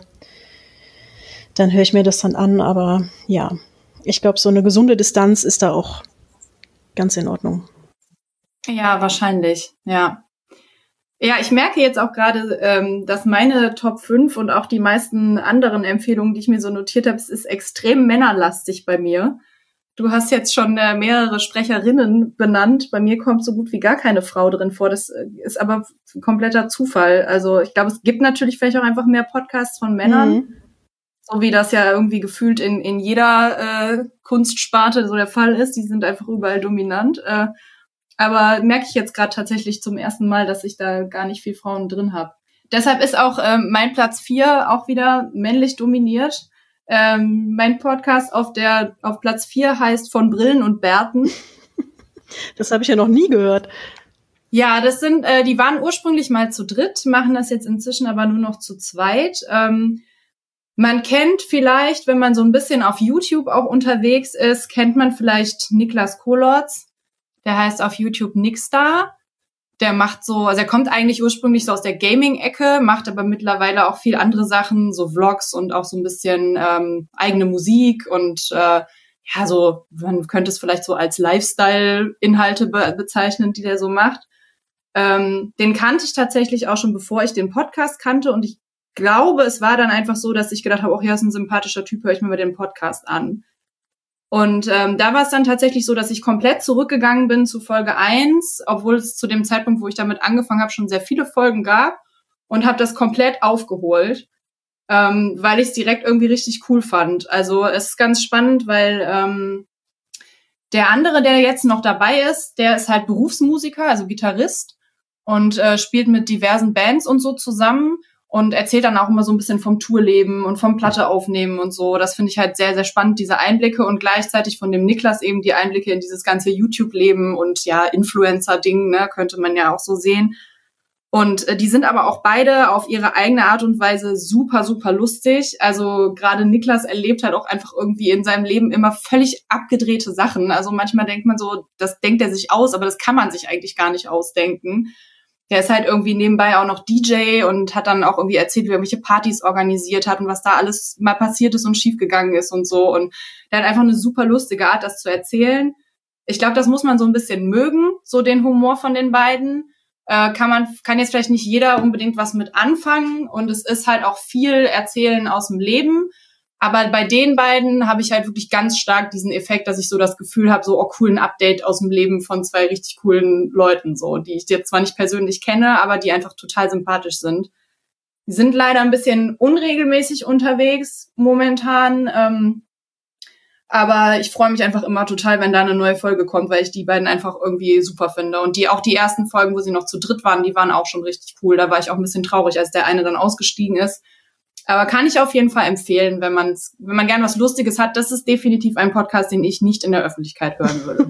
dann höre ich mir das dann an. Aber ja, ich glaube, so eine gesunde Distanz ist da auch ganz in Ordnung. Ja, wahrscheinlich, ja. Ja, ich merke jetzt auch gerade, dass meine Top 5 und auch die meisten anderen Empfehlungen, die ich mir so notiert habe, es ist extrem männerlastig bei mir. Du hast jetzt schon mehrere Sprecherinnen benannt. Bei mir kommt so gut wie gar keine Frau drin vor. Das ist aber kompletter Zufall. Also ich glaube, es gibt natürlich vielleicht auch einfach mehr Podcasts von Männern. So wie das ja irgendwie gefühlt in jeder Kunstsparte so der Fall ist. Die sind einfach überall dominant. Aber merke ich jetzt gerade tatsächlich zum ersten Mal, dass ich da gar nicht viel Frauen drin habe. Deshalb ist auch mein Platz 4 auch wieder männlich dominiert. Mein Podcast auf Platz 4 heißt Von Brillen und Bärten. Das habe ich ja noch nie gehört. Ja, das sind, die waren ursprünglich mal zu dritt, machen das jetzt inzwischen aber nur noch zu zweit. Man kennt vielleicht, wenn man so ein bisschen auf YouTube auch unterwegs ist, kennt man vielleicht Niklas Kolotz. Der heißt auf YouTube Nickstar. Der macht so, also er kommt eigentlich ursprünglich so aus der Gaming-Ecke, macht aber mittlerweile auch viel andere Sachen, so Vlogs und auch so ein bisschen eigene Musik und so, man könnte es vielleicht so als Lifestyle-Inhalte bezeichnen, die der so macht. Den kannte ich tatsächlich auch schon, bevor ich den Podcast kannte und ich glaube, es war dann einfach so, dass ich gedacht habe, ja, ist ein sympathischer Typ, höre ich mir mal den Podcast an. Und da war es dann tatsächlich so, dass ich komplett zurückgegangen bin zu Folge 1, obwohl es zu dem Zeitpunkt, wo ich damit angefangen habe, schon sehr viele Folgen gab und habe das komplett aufgeholt. weil ich es direkt irgendwie richtig cool fand. Also es ist ganz spannend, weil der andere, der jetzt noch dabei ist, der ist halt Berufsmusiker, also Gitarrist und spielt mit diversen Bands und so zusammen und erzählt dann auch immer so ein bisschen vom Tourleben und vom Platte aufnehmen und so. Das finde ich halt sehr, sehr spannend, diese Einblicke und gleichzeitig von dem Niklas eben die Einblicke in dieses ganze YouTube-Leben und ja, Influencer-Ding, ne, könnte man ja auch so sehen. Und die sind aber auch beide auf ihre eigene Art und Weise super, super lustig. Also gerade Niklas erlebt halt auch einfach irgendwie in seinem Leben immer völlig abgedrehte Sachen. Also manchmal denkt man so, das denkt er sich aus, aber das kann man sich eigentlich gar nicht ausdenken. Der ist halt irgendwie nebenbei auch noch DJ und hat dann auch irgendwie erzählt, wie er welche Partys organisiert hat und was da alles mal passiert ist und schiefgegangen ist und so. Und der hat einfach eine super lustige Art, das zu erzählen. Ich glaube, das muss man so ein bisschen mögen, so den Humor von den beiden. Kann jetzt vielleicht nicht jeder unbedingt was mit anfangen und es ist halt auch viel Erzählen aus dem Leben, aber bei den beiden habe ich halt wirklich ganz stark diesen Effekt, dass ich so das Gefühl habe, so cool, ein Update aus dem Leben von zwei richtig coolen Leuten, so, die ich jetzt zwar nicht persönlich kenne, aber die einfach total sympathisch sind. Die sind leider ein bisschen unregelmäßig unterwegs momentan, aber ich freue mich einfach immer total, wenn da eine neue Folge kommt, weil ich die beiden einfach irgendwie super finde. Und auch die ersten Folgen, wo sie noch zu dritt waren, die waren auch schon richtig cool. Da war ich auch ein bisschen traurig, als der eine dann ausgestiegen ist. Aber kann ich auf jeden Fall empfehlen, wenn man gern was Lustiges hat. Das ist definitiv ein Podcast, den ich nicht in der Öffentlichkeit hören würde.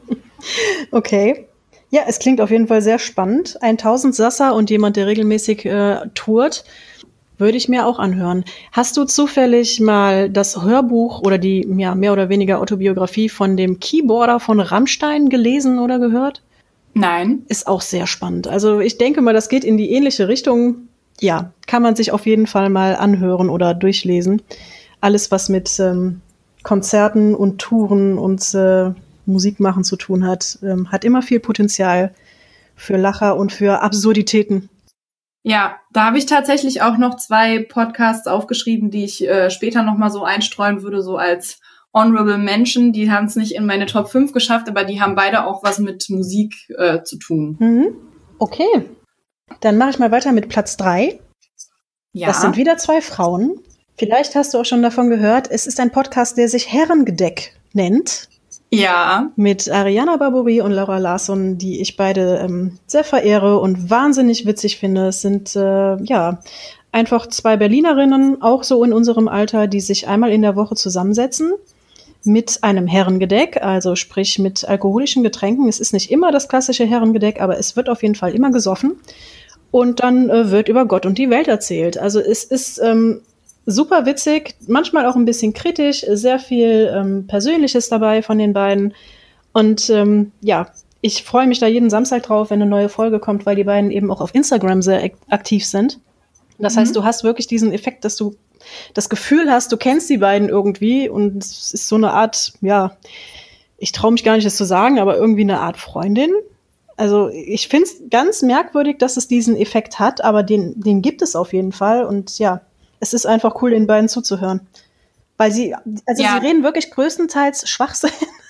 Okay. Ja, es klingt auf jeden Fall sehr spannend. 1000 Sasser und jemand, der regelmäßig tourt. Würde ich mir auch anhören. Hast du zufällig mal das Hörbuch oder die mehr oder weniger Autobiografie von dem Keyboarder von Rammstein gelesen oder gehört? Nein. Ist auch sehr spannend. Also ich denke mal, das geht in die ähnliche Richtung. Ja, kann man sich auf jeden Fall mal anhören oder durchlesen. Alles, was mit Konzerten und Touren und Musik machen zu tun hat, hat immer viel Potenzial für Lacher und für Absurditäten. Ja, da habe ich tatsächlich auch noch 2 Podcasts aufgeschrieben, die ich später noch mal so einstreuen würde, so als Honorable Mention. Die haben es nicht in meine Top 5 geschafft, aber die haben beide auch was mit Musik zu tun. Mhm. Okay, dann mache ich mal weiter mit Platz 3. Ja. Das sind wieder 2 Frauen. Vielleicht hast du auch schon davon gehört. Es ist ein Podcast, der sich Herrengedeck nennt. Ja. Mit Ariana Barbouri und Laura Larsson, die ich beide sehr verehre und wahnsinnig witzig finde. Es sind einfach 2 Berlinerinnen, auch so in unserem Alter, die sich einmal in der Woche zusammensetzen mit einem Herrengedeck, also sprich mit alkoholischen Getränken. Es ist nicht immer das klassische Herrengedeck, aber es wird auf jeden Fall immer gesoffen. Und dann wird über Gott und die Welt erzählt. Also es ist super witzig, manchmal auch ein bisschen kritisch, sehr viel Persönliches dabei von den beiden. Und ich freue mich da jeden Samstag drauf, wenn eine neue Folge kommt, weil die beiden eben auch auf Instagram sehr aktiv sind. Das heißt, du hast wirklich diesen Effekt, dass du das Gefühl hast, du kennst die beiden irgendwie und es ist so eine Art, ich traue mich gar nicht, das zu sagen, aber irgendwie eine Art Freundin. Also ich finde es ganz merkwürdig, dass es diesen Effekt hat, aber den gibt es auf jeden Fall und ja, es ist einfach cool, den beiden zuzuhören. Weil sie reden wirklich größtenteils Schwachsinn,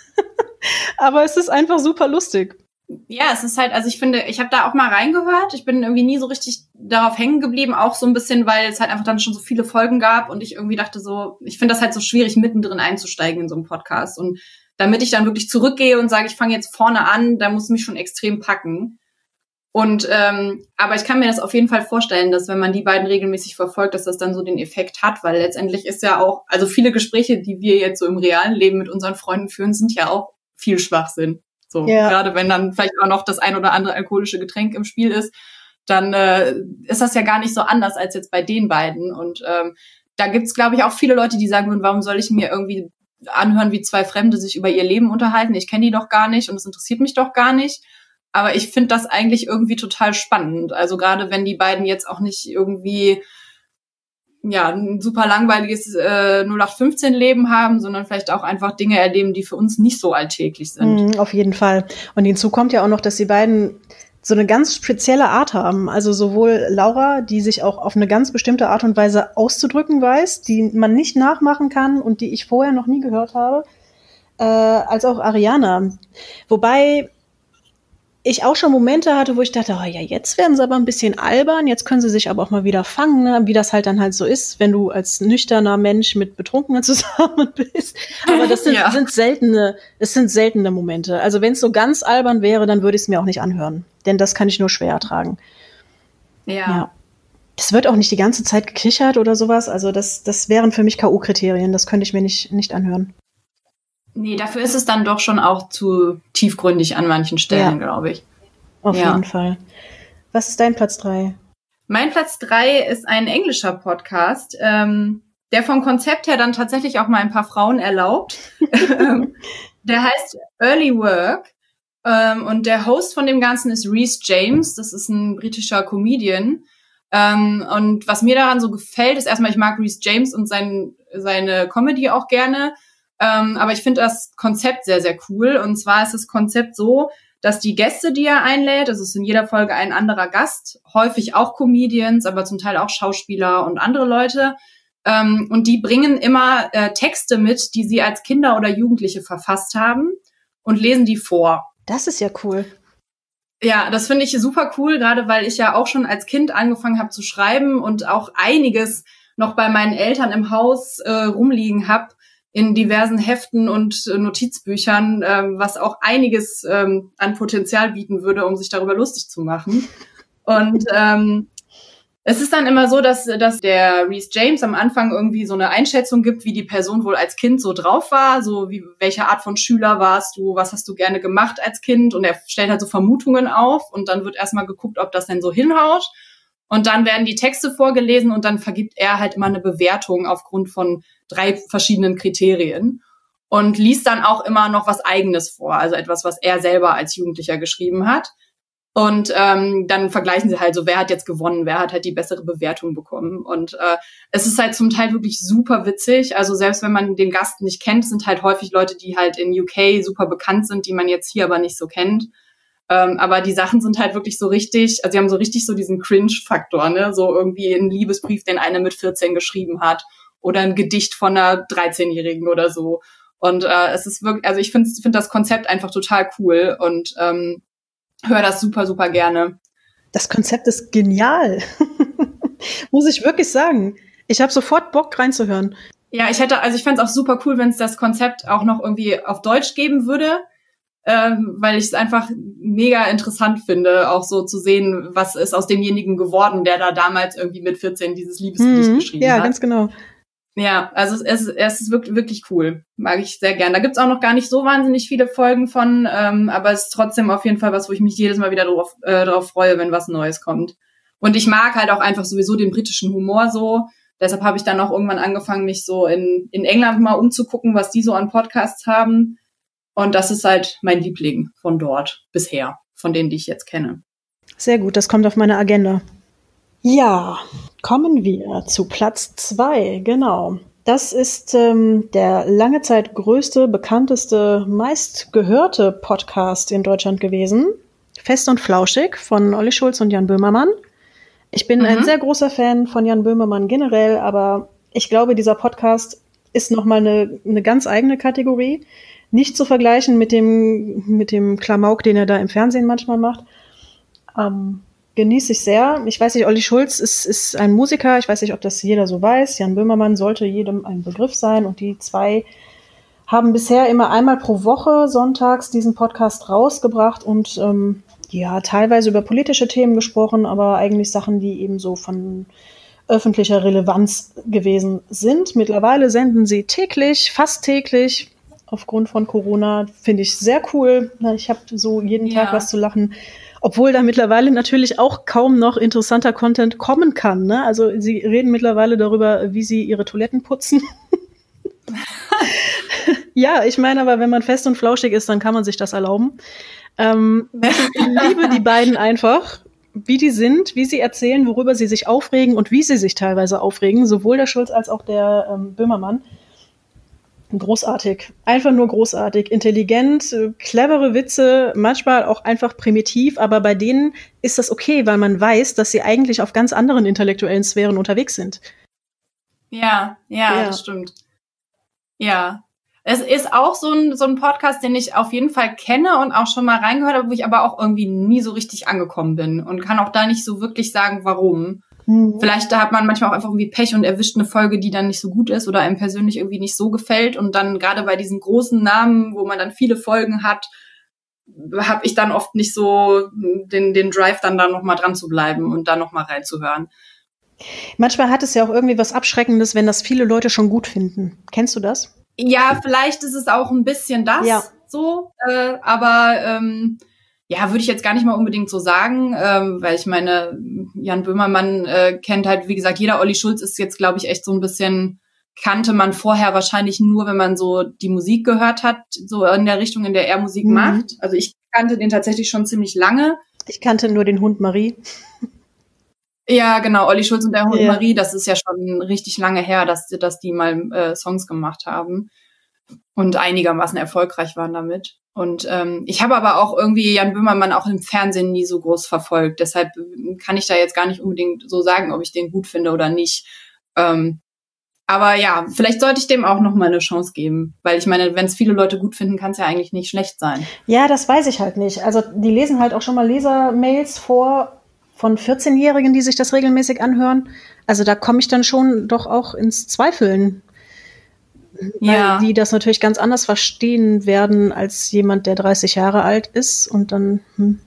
aber es ist einfach super lustig. Ja, es ist halt, also ich finde, ich habe da auch mal reingehört. Ich bin irgendwie nie so richtig darauf hängen geblieben, auch so ein bisschen, weil es halt einfach dann schon so viele Folgen gab und ich irgendwie dachte so, ich finde das halt so schwierig, mittendrin einzusteigen in so einen Podcast. Und damit ich dann wirklich zurückgehe und sage, ich fange jetzt vorne an, da muss es mich schon extrem packen. Und aber ich kann mir das auf jeden Fall vorstellen, dass wenn man die beiden regelmäßig verfolgt, dass das dann so den Effekt hat, weil letztendlich ist ja auch, also viele Gespräche, die wir jetzt so im realen Leben mit unseren Freunden führen, sind ja auch viel Schwachsinn. So, gerade wenn dann vielleicht auch noch das ein oder andere alkoholische Getränk im Spiel ist, dann ist das ja gar nicht so anders als jetzt bei den beiden. Und da gibt's, glaube ich, auch viele Leute, die sagen würden, warum soll ich mir irgendwie anhören, wie 2 Fremde sich über ihr Leben unterhalten? Ich kenne die doch gar nicht und es interessiert mich doch gar nicht. Aber ich finde das eigentlich irgendwie total spannend. Also gerade wenn die beiden jetzt auch nicht irgendwie ein super langweiliges 0815-Leben haben, sondern vielleicht auch einfach Dinge erleben, die für uns nicht so alltäglich sind. Auf jeden Fall. Und hinzu kommt ja auch noch, dass die beiden so eine ganz spezielle Art haben. Also sowohl Laura, die sich auch auf eine ganz bestimmte Art und Weise auszudrücken weiß, die man nicht nachmachen kann und die ich vorher noch nie gehört habe, als auch Ariana. Wobei ich auch schon Momente hatte, wo ich dachte, oh ja, jetzt werden sie aber ein bisschen albern, jetzt können sie sich aber auch mal wieder fangen, ne? Wie das halt dann halt so ist, wenn du als nüchterner Mensch mit Betrunkenen zusammen bist. Aber das sind, sind seltene Momente. Also wenn es so ganz albern wäre, dann würde ich es mir auch nicht anhören. Denn das kann ich nur schwer ertragen. Ja. Es wird auch nicht die ganze Zeit gekichert oder sowas. Also das wären für mich K.O.-Kriterien. Das könnte ich mir nicht anhören. Nee, dafür ist es dann doch schon auch zu tiefgründig an manchen Stellen, glaube ich. Auf jeden Fall. Was ist dein Platz 3? Mein Platz 3 ist ein englischer Podcast, der vom Konzept her dann tatsächlich auch mal ein paar Frauen erlaubt. Der heißt Early Work. Und der Host von dem Ganzen ist Rhys James. Das ist ein britischer Comedian. Und was mir daran so gefällt, ist erstmal, ich mag Rhys James und seine Comedy auch gerne. Aber ich finde das Konzept sehr, sehr cool. Und zwar ist das Konzept so, dass die Gäste, die er einlädt, also es ist in jeder Folge ein anderer Gast, häufig auch Comedians, aber zum Teil auch Schauspieler und andere Leute. Und die bringen immer Texte mit, die sie als Kinder oder Jugendliche verfasst haben und lesen die vor. Das ist ja cool. Ja, das finde ich super cool, gerade weil ich ja auch schon als Kind angefangen habe zu schreiben und auch einiges noch bei meinen Eltern im Haus rumliegen habe, in diversen Heften und Notizbüchern, was auch einiges an Potenzial bieten würde, um sich darüber lustig zu machen. Und es ist dann immer so, dass der Rhys James am Anfang irgendwie so eine Einschätzung gibt, wie die Person wohl als Kind so drauf war, so wie welche Art von Schüler warst du, was hast du gerne gemacht als Kind, und er stellt halt so Vermutungen auf und dann wird erstmal geguckt, ob das denn so hinhaut. Und dann werden die Texte vorgelesen und dann vergibt er halt immer eine Bewertung aufgrund von 3 verschiedenen Kriterien und liest dann auch immer noch was Eigenes vor, also etwas, was er selber als Jugendlicher geschrieben hat. Und dann vergleichen sie halt so, wer hat jetzt gewonnen, wer hat halt die bessere Bewertung bekommen. Und es ist halt zum Teil wirklich super witzig. Also selbst wenn man den Gast nicht kennt, sind halt häufig Leute, die halt in UK super bekannt sind, die man jetzt hier aber nicht so kennt. Aber die Sachen sind halt wirklich so richtig, also sie haben so richtig so diesen Cringe-Faktor, ne? So irgendwie ein Liebesbrief, den einer mit 14 geschrieben hat oder ein Gedicht von einer 13-Jährigen oder so. Und es ist wirklich, also ich finde das Konzept einfach total cool und höre das super, super gerne. Das Konzept ist genial. Muss ich wirklich sagen. Ich habe sofort Bock reinzuhören. Ja, ich fände es auch super cool, wenn es das Konzept auch noch irgendwie auf Deutsch geben würde. Weil ich es einfach mega interessant finde, auch so zu sehen, was ist aus demjenigen geworden, der da damals irgendwie mit 14 dieses Liebesgedicht geschrieben hat. Ja, ganz genau. Ja, also es ist wirklich, wirklich cool. Mag ich sehr gern. Da gibt's auch noch gar nicht so wahnsinnig viele Folgen von, aber es ist trotzdem auf jeden Fall was, wo ich mich jedes Mal wieder drauf freue, wenn was Neues kommt. Und ich mag halt auch einfach sowieso den britischen Humor so. Deshalb habe ich dann auch irgendwann angefangen, mich so in England mal umzugucken, was die so an Podcasts haben. Und das ist halt mein Liebling von dort bisher, von denen, die ich jetzt kenne. Sehr gut, das kommt auf meine Agenda. Ja, kommen wir zu Platz 2, genau. Das ist der lange Zeit größte, bekannteste, meistgehörte Podcast in Deutschland gewesen. Fest und Flauschig von Olli Schulz und Jan Böhmermann. Ich bin ein sehr großer Fan von Jan Böhmermann generell, aber ich glaube, dieser Podcast ist nochmal eine ganz eigene Kategorie. Nicht zu vergleichen mit dem Klamauk, den er da im Fernsehen manchmal macht. Genieße ich sehr. Ich weiß nicht, Olli Schulz ist ein Musiker. Ich weiß nicht, ob das jeder so weiß. Jan Böhmermann sollte jedem ein Begriff sein. Und die 2 haben bisher immer einmal pro Woche sonntags diesen Podcast rausgebracht und teilweise über politische Themen gesprochen, aber eigentlich Sachen, die eben so von öffentlicher Relevanz gewesen sind. Mittlerweile senden sie täglich, fast täglich, aufgrund von Corona. Finde ich sehr cool. Ich habe so jeden Tag was zu lachen. Obwohl da mittlerweile natürlich auch kaum noch interessanter Content kommen kann. Ne? Also sie reden mittlerweile darüber, wie sie ihre Toiletten putzen. Ja, ich meine aber, wenn man fest und flauschig ist, dann kann man sich das erlauben. Ich liebe die beiden einfach, wie die sind, wie sie erzählen, worüber sie sich aufregen und wie sie sich teilweise aufregen. Sowohl der Schulz als auch der Böhmermann. Großartig. Einfach nur großartig. Intelligent, clevere Witze, manchmal auch einfach primitiv, aber bei denen ist das okay, weil man weiß, dass sie eigentlich auf ganz anderen intellektuellen Sphären unterwegs sind. Ja, das stimmt. Ja. Es ist auch so ein Podcast, den ich auf jeden Fall kenne und auch schon mal reingehört habe, wo ich aber auch irgendwie nie so richtig angekommen bin und kann auch da nicht so wirklich sagen, warum. Vielleicht da hat man manchmal auch einfach irgendwie Pech und erwischt eine Folge, die dann nicht so gut ist oder einem persönlich irgendwie nicht so gefällt. Und dann gerade bei diesen großen Namen, wo man dann viele Folgen hat, habe ich dann oft nicht so den Drive, dann da nochmal dran zu bleiben und da nochmal reinzuhören. Manchmal hat es ja auch irgendwie was Abschreckendes, wenn das viele Leute schon gut finden. Kennst du das? Ja, vielleicht ist es auch ein bisschen das so, aber ja, würde ich jetzt gar nicht mal unbedingt so sagen, weil ich meine, Jan Böhmermann kennt halt, wie gesagt, jeder. Olli Schulz ist jetzt, glaube ich, echt so ein bisschen, kannte man vorher wahrscheinlich nur, wenn man so die Musik gehört hat, so in der Richtung, in der er Musik macht. Also ich kannte den tatsächlich schon ziemlich lange. Ich kannte nur den Hund Marie. Ja, genau, Olli Schulz und der Hund Marie, das ist ja schon richtig lange her, dass die mal Songs gemacht haben und einigermaßen erfolgreich waren damit. Und ich habe aber auch irgendwie Jan Böhmermann auch im Fernsehen nie so groß verfolgt. Deshalb kann ich da jetzt gar nicht unbedingt so sagen, ob ich den gut finde oder nicht. Aber ja, vielleicht sollte ich dem auch noch mal eine Chance geben. Weil ich meine, wenn es viele Leute gut finden, kann es ja eigentlich nicht schlecht sein. Ja, das weiß ich halt nicht. Also die lesen halt auch schon mal Lesermails vor von 14-Jährigen, die sich das regelmäßig anhören. Also da komme ich dann schon doch auch ins Zweifeln. Weil die das natürlich ganz anders verstehen werden als jemand, der 30 Jahre alt ist. Und dann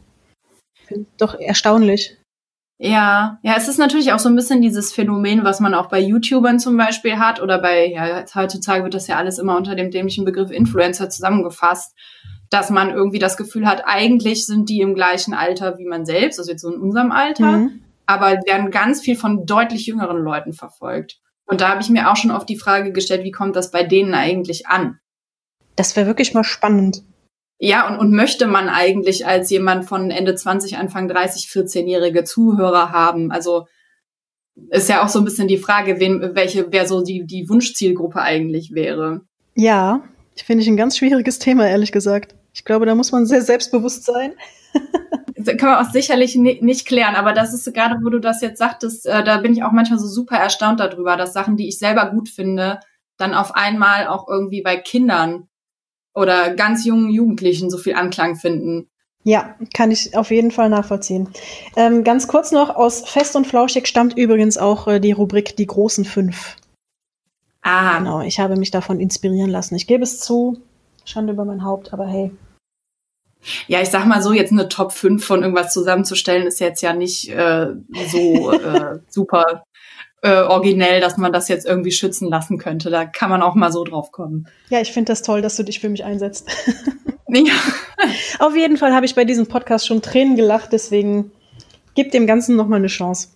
doch erstaunlich. Ja, es ist natürlich auch so ein bisschen dieses Phänomen, was man auch bei YouTubern zum Beispiel hat oder heutzutage wird das ja alles immer unter dem dämlichen Begriff Influencer zusammengefasst, dass man irgendwie das Gefühl hat, eigentlich sind die im gleichen Alter wie man selbst, also jetzt so in unserem Alter, aber werden ganz viel von deutlich jüngeren Leuten verfolgt. Und da habe ich mir auch schon oft die Frage gestellt, wie kommt das bei denen eigentlich an? Das wäre wirklich mal spannend. Ja, und möchte man eigentlich als jemand von Ende 20, Anfang 30, 14-jährige Zuhörer haben? Also ist ja auch so ein bisschen die Frage, wer so die Wunschzielgruppe eigentlich wäre. Ja, finde ich ein ganz schwieriges Thema, ehrlich gesagt. Ich glaube, da muss man sehr selbstbewusst sein. Das kann man auch sicherlich nicht klären, aber das ist gerade, wo du das jetzt sagtest, da bin ich auch manchmal so super erstaunt darüber, dass Sachen, die ich selber gut finde, dann auf einmal auch irgendwie bei Kindern oder ganz jungen Jugendlichen so viel Anklang finden. Ja, kann ich auf jeden Fall nachvollziehen. Ganz kurz noch, aus Fest und Flauschig stammt übrigens auch die Rubrik Die großen 5. Ah. Genau, ich habe mich davon inspirieren lassen. Ich gebe es zu, Schande über mein Haupt, aber hey. Ja, ich sag mal so, jetzt eine Top 5 von irgendwas zusammenzustellen, ist jetzt ja nicht so super originell, dass man das jetzt irgendwie schützen lassen könnte. Da kann man auch mal so drauf kommen. Ja, ich finde das toll, dass du dich für mich einsetzt. Ja. Auf jeden Fall habe ich bei diesem Podcast schon Tränen gelacht, deswegen gib dem Ganzen noch mal eine Chance.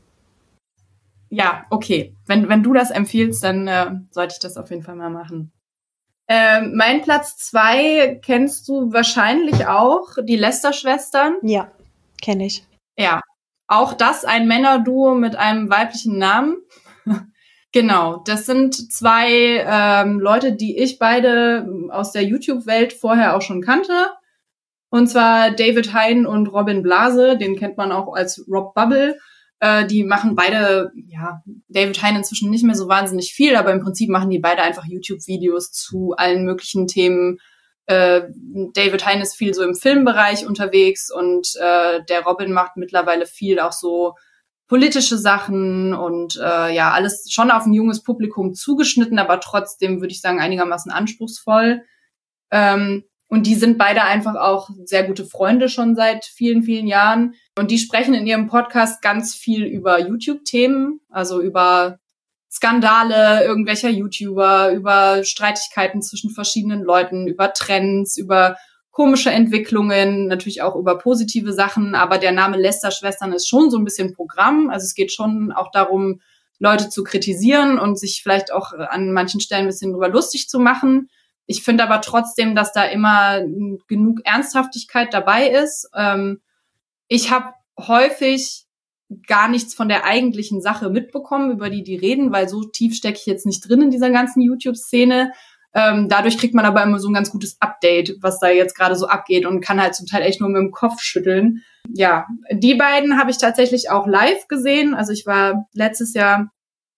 Ja, okay. Wenn du das empfiehlst, dann sollte ich das auf jeden Fall mal machen. Mein Platz 2 kennst du wahrscheinlich auch, die Lester-Schwestern. Ja, kenne ich. Ja, auch das ein Männerduo mit einem weiblichen Namen. Genau, das sind 2 Leute, die ich beide aus der YouTube-Welt vorher auch schon kannte. Und zwar David Hein und Robin Blase, den kennt man auch als Rob Bubble. Die machen beide, David Hein inzwischen nicht mehr so wahnsinnig viel, aber im Prinzip machen die beide einfach YouTube-Videos zu allen möglichen Themen. David Hein ist viel so im Filmbereich unterwegs und der Robin macht mittlerweile viel auch so politische Sachen und alles schon auf ein junges Publikum zugeschnitten, aber trotzdem, würde ich sagen, einigermaßen anspruchsvoll. Und die sind beide einfach auch sehr gute Freunde schon seit vielen, vielen Jahren. Und die sprechen in ihrem Podcast ganz viel über YouTube-Themen, also über Skandale irgendwelcher YouTuber, über Streitigkeiten zwischen verschiedenen Leuten, über Trends, über komische Entwicklungen, natürlich auch über positive Sachen. Aber der Name Lester-Schwestern ist schon so ein bisschen Programm. Also es geht schon auch darum, Leute zu kritisieren und sich vielleicht auch an manchen Stellen ein bisschen drüber lustig zu machen. Ich finde aber trotzdem, dass da immer genug Ernsthaftigkeit dabei ist. Ich habe häufig gar nichts von der eigentlichen Sache mitbekommen, über die reden, weil so tief stecke ich jetzt nicht drin in dieser ganzen YouTube-Szene. Dadurch kriegt man aber immer so ein ganz gutes Update, was da jetzt gerade so abgeht und kann halt zum Teil echt nur mit dem Kopf schütteln. Ja, die beiden habe ich tatsächlich auch live gesehen. Also ich war letztes Jahr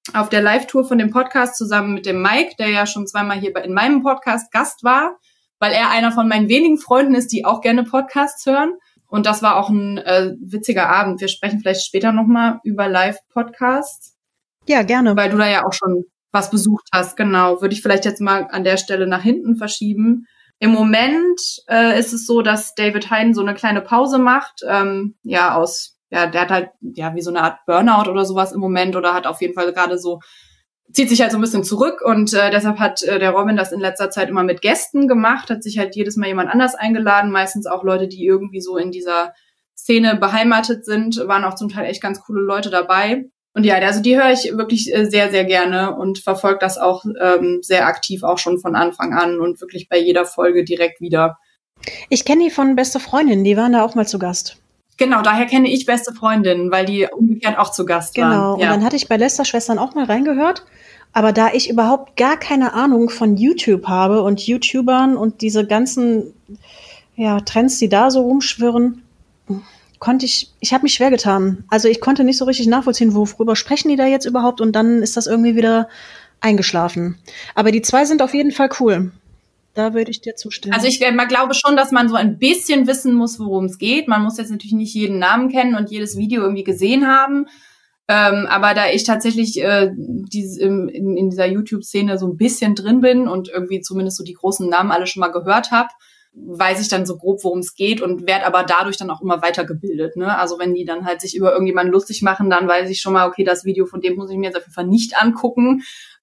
auf der Live-Tour von dem Podcast zusammen mit dem Mike, der ja schon zweimal hier in meinem Podcast Gast war, weil er einer von meinen wenigen Freunden ist, die auch gerne Podcasts hören. Und das war auch ein witziger Abend. Wir sprechen vielleicht später nochmal über Live-Podcasts. Ja, gerne. Weil du da ja auch schon was besucht hast. Genau, würde ich vielleicht jetzt mal an der Stelle nach hinten verschieben. Im Moment ist es so, dass David Hein so eine kleine Pause macht. Der hat halt wie so eine Art Burnout oder sowas im Moment oder hat auf jeden Fall gerade so, zieht sich halt so ein bisschen zurück und deshalb hat der Robin das in letzter Zeit immer mit Gästen gemacht, hat sich halt jedes Mal jemand anders eingeladen, meistens auch Leute, die irgendwie so in dieser Szene beheimatet sind, waren auch zum Teil echt ganz coole Leute dabei. Und ja, also die höre ich wirklich sehr, sehr gerne und verfolge das auch sehr aktiv auch schon von Anfang an und wirklich bei jeder Folge direkt wieder. Ich kenne die von Beste Freundin, die waren da auch mal zu Gast. Genau, daher kenne ich Beste Freundinnen, weil die umgekehrt auch zu Gast waren. Genau, und dann hatte ich bei Lester-Schwestern auch mal reingehört. Aber da ich überhaupt gar keine Ahnung von YouTube habe und YouTubern und diese ganzen Trends, die da so rumschwirren, ich habe mich schwer getan. Also ich konnte nicht so richtig nachvollziehen, worüber sprechen die da jetzt überhaupt, und dann ist das irgendwie wieder eingeschlafen. Aber die zwei sind auf jeden Fall cool. Da würde ich dir zustimmen. Also ich glaube schon, dass man so ein bisschen wissen muss, worum es geht. Man muss jetzt natürlich nicht jeden Namen kennen und jedes Video irgendwie gesehen haben. Aber da ich tatsächlich in dieser YouTube-Szene so ein bisschen drin bin und irgendwie zumindest so die großen Namen alle schon mal gehört habe, weiß ich dann so grob, worum es geht und werde aber dadurch dann auch immer weitergebildet. Ne? Also wenn die dann halt sich über irgendjemanden lustig machen, dann weiß ich schon mal, okay, das Video von dem muss ich mir jetzt auf jeden Fall nicht angucken.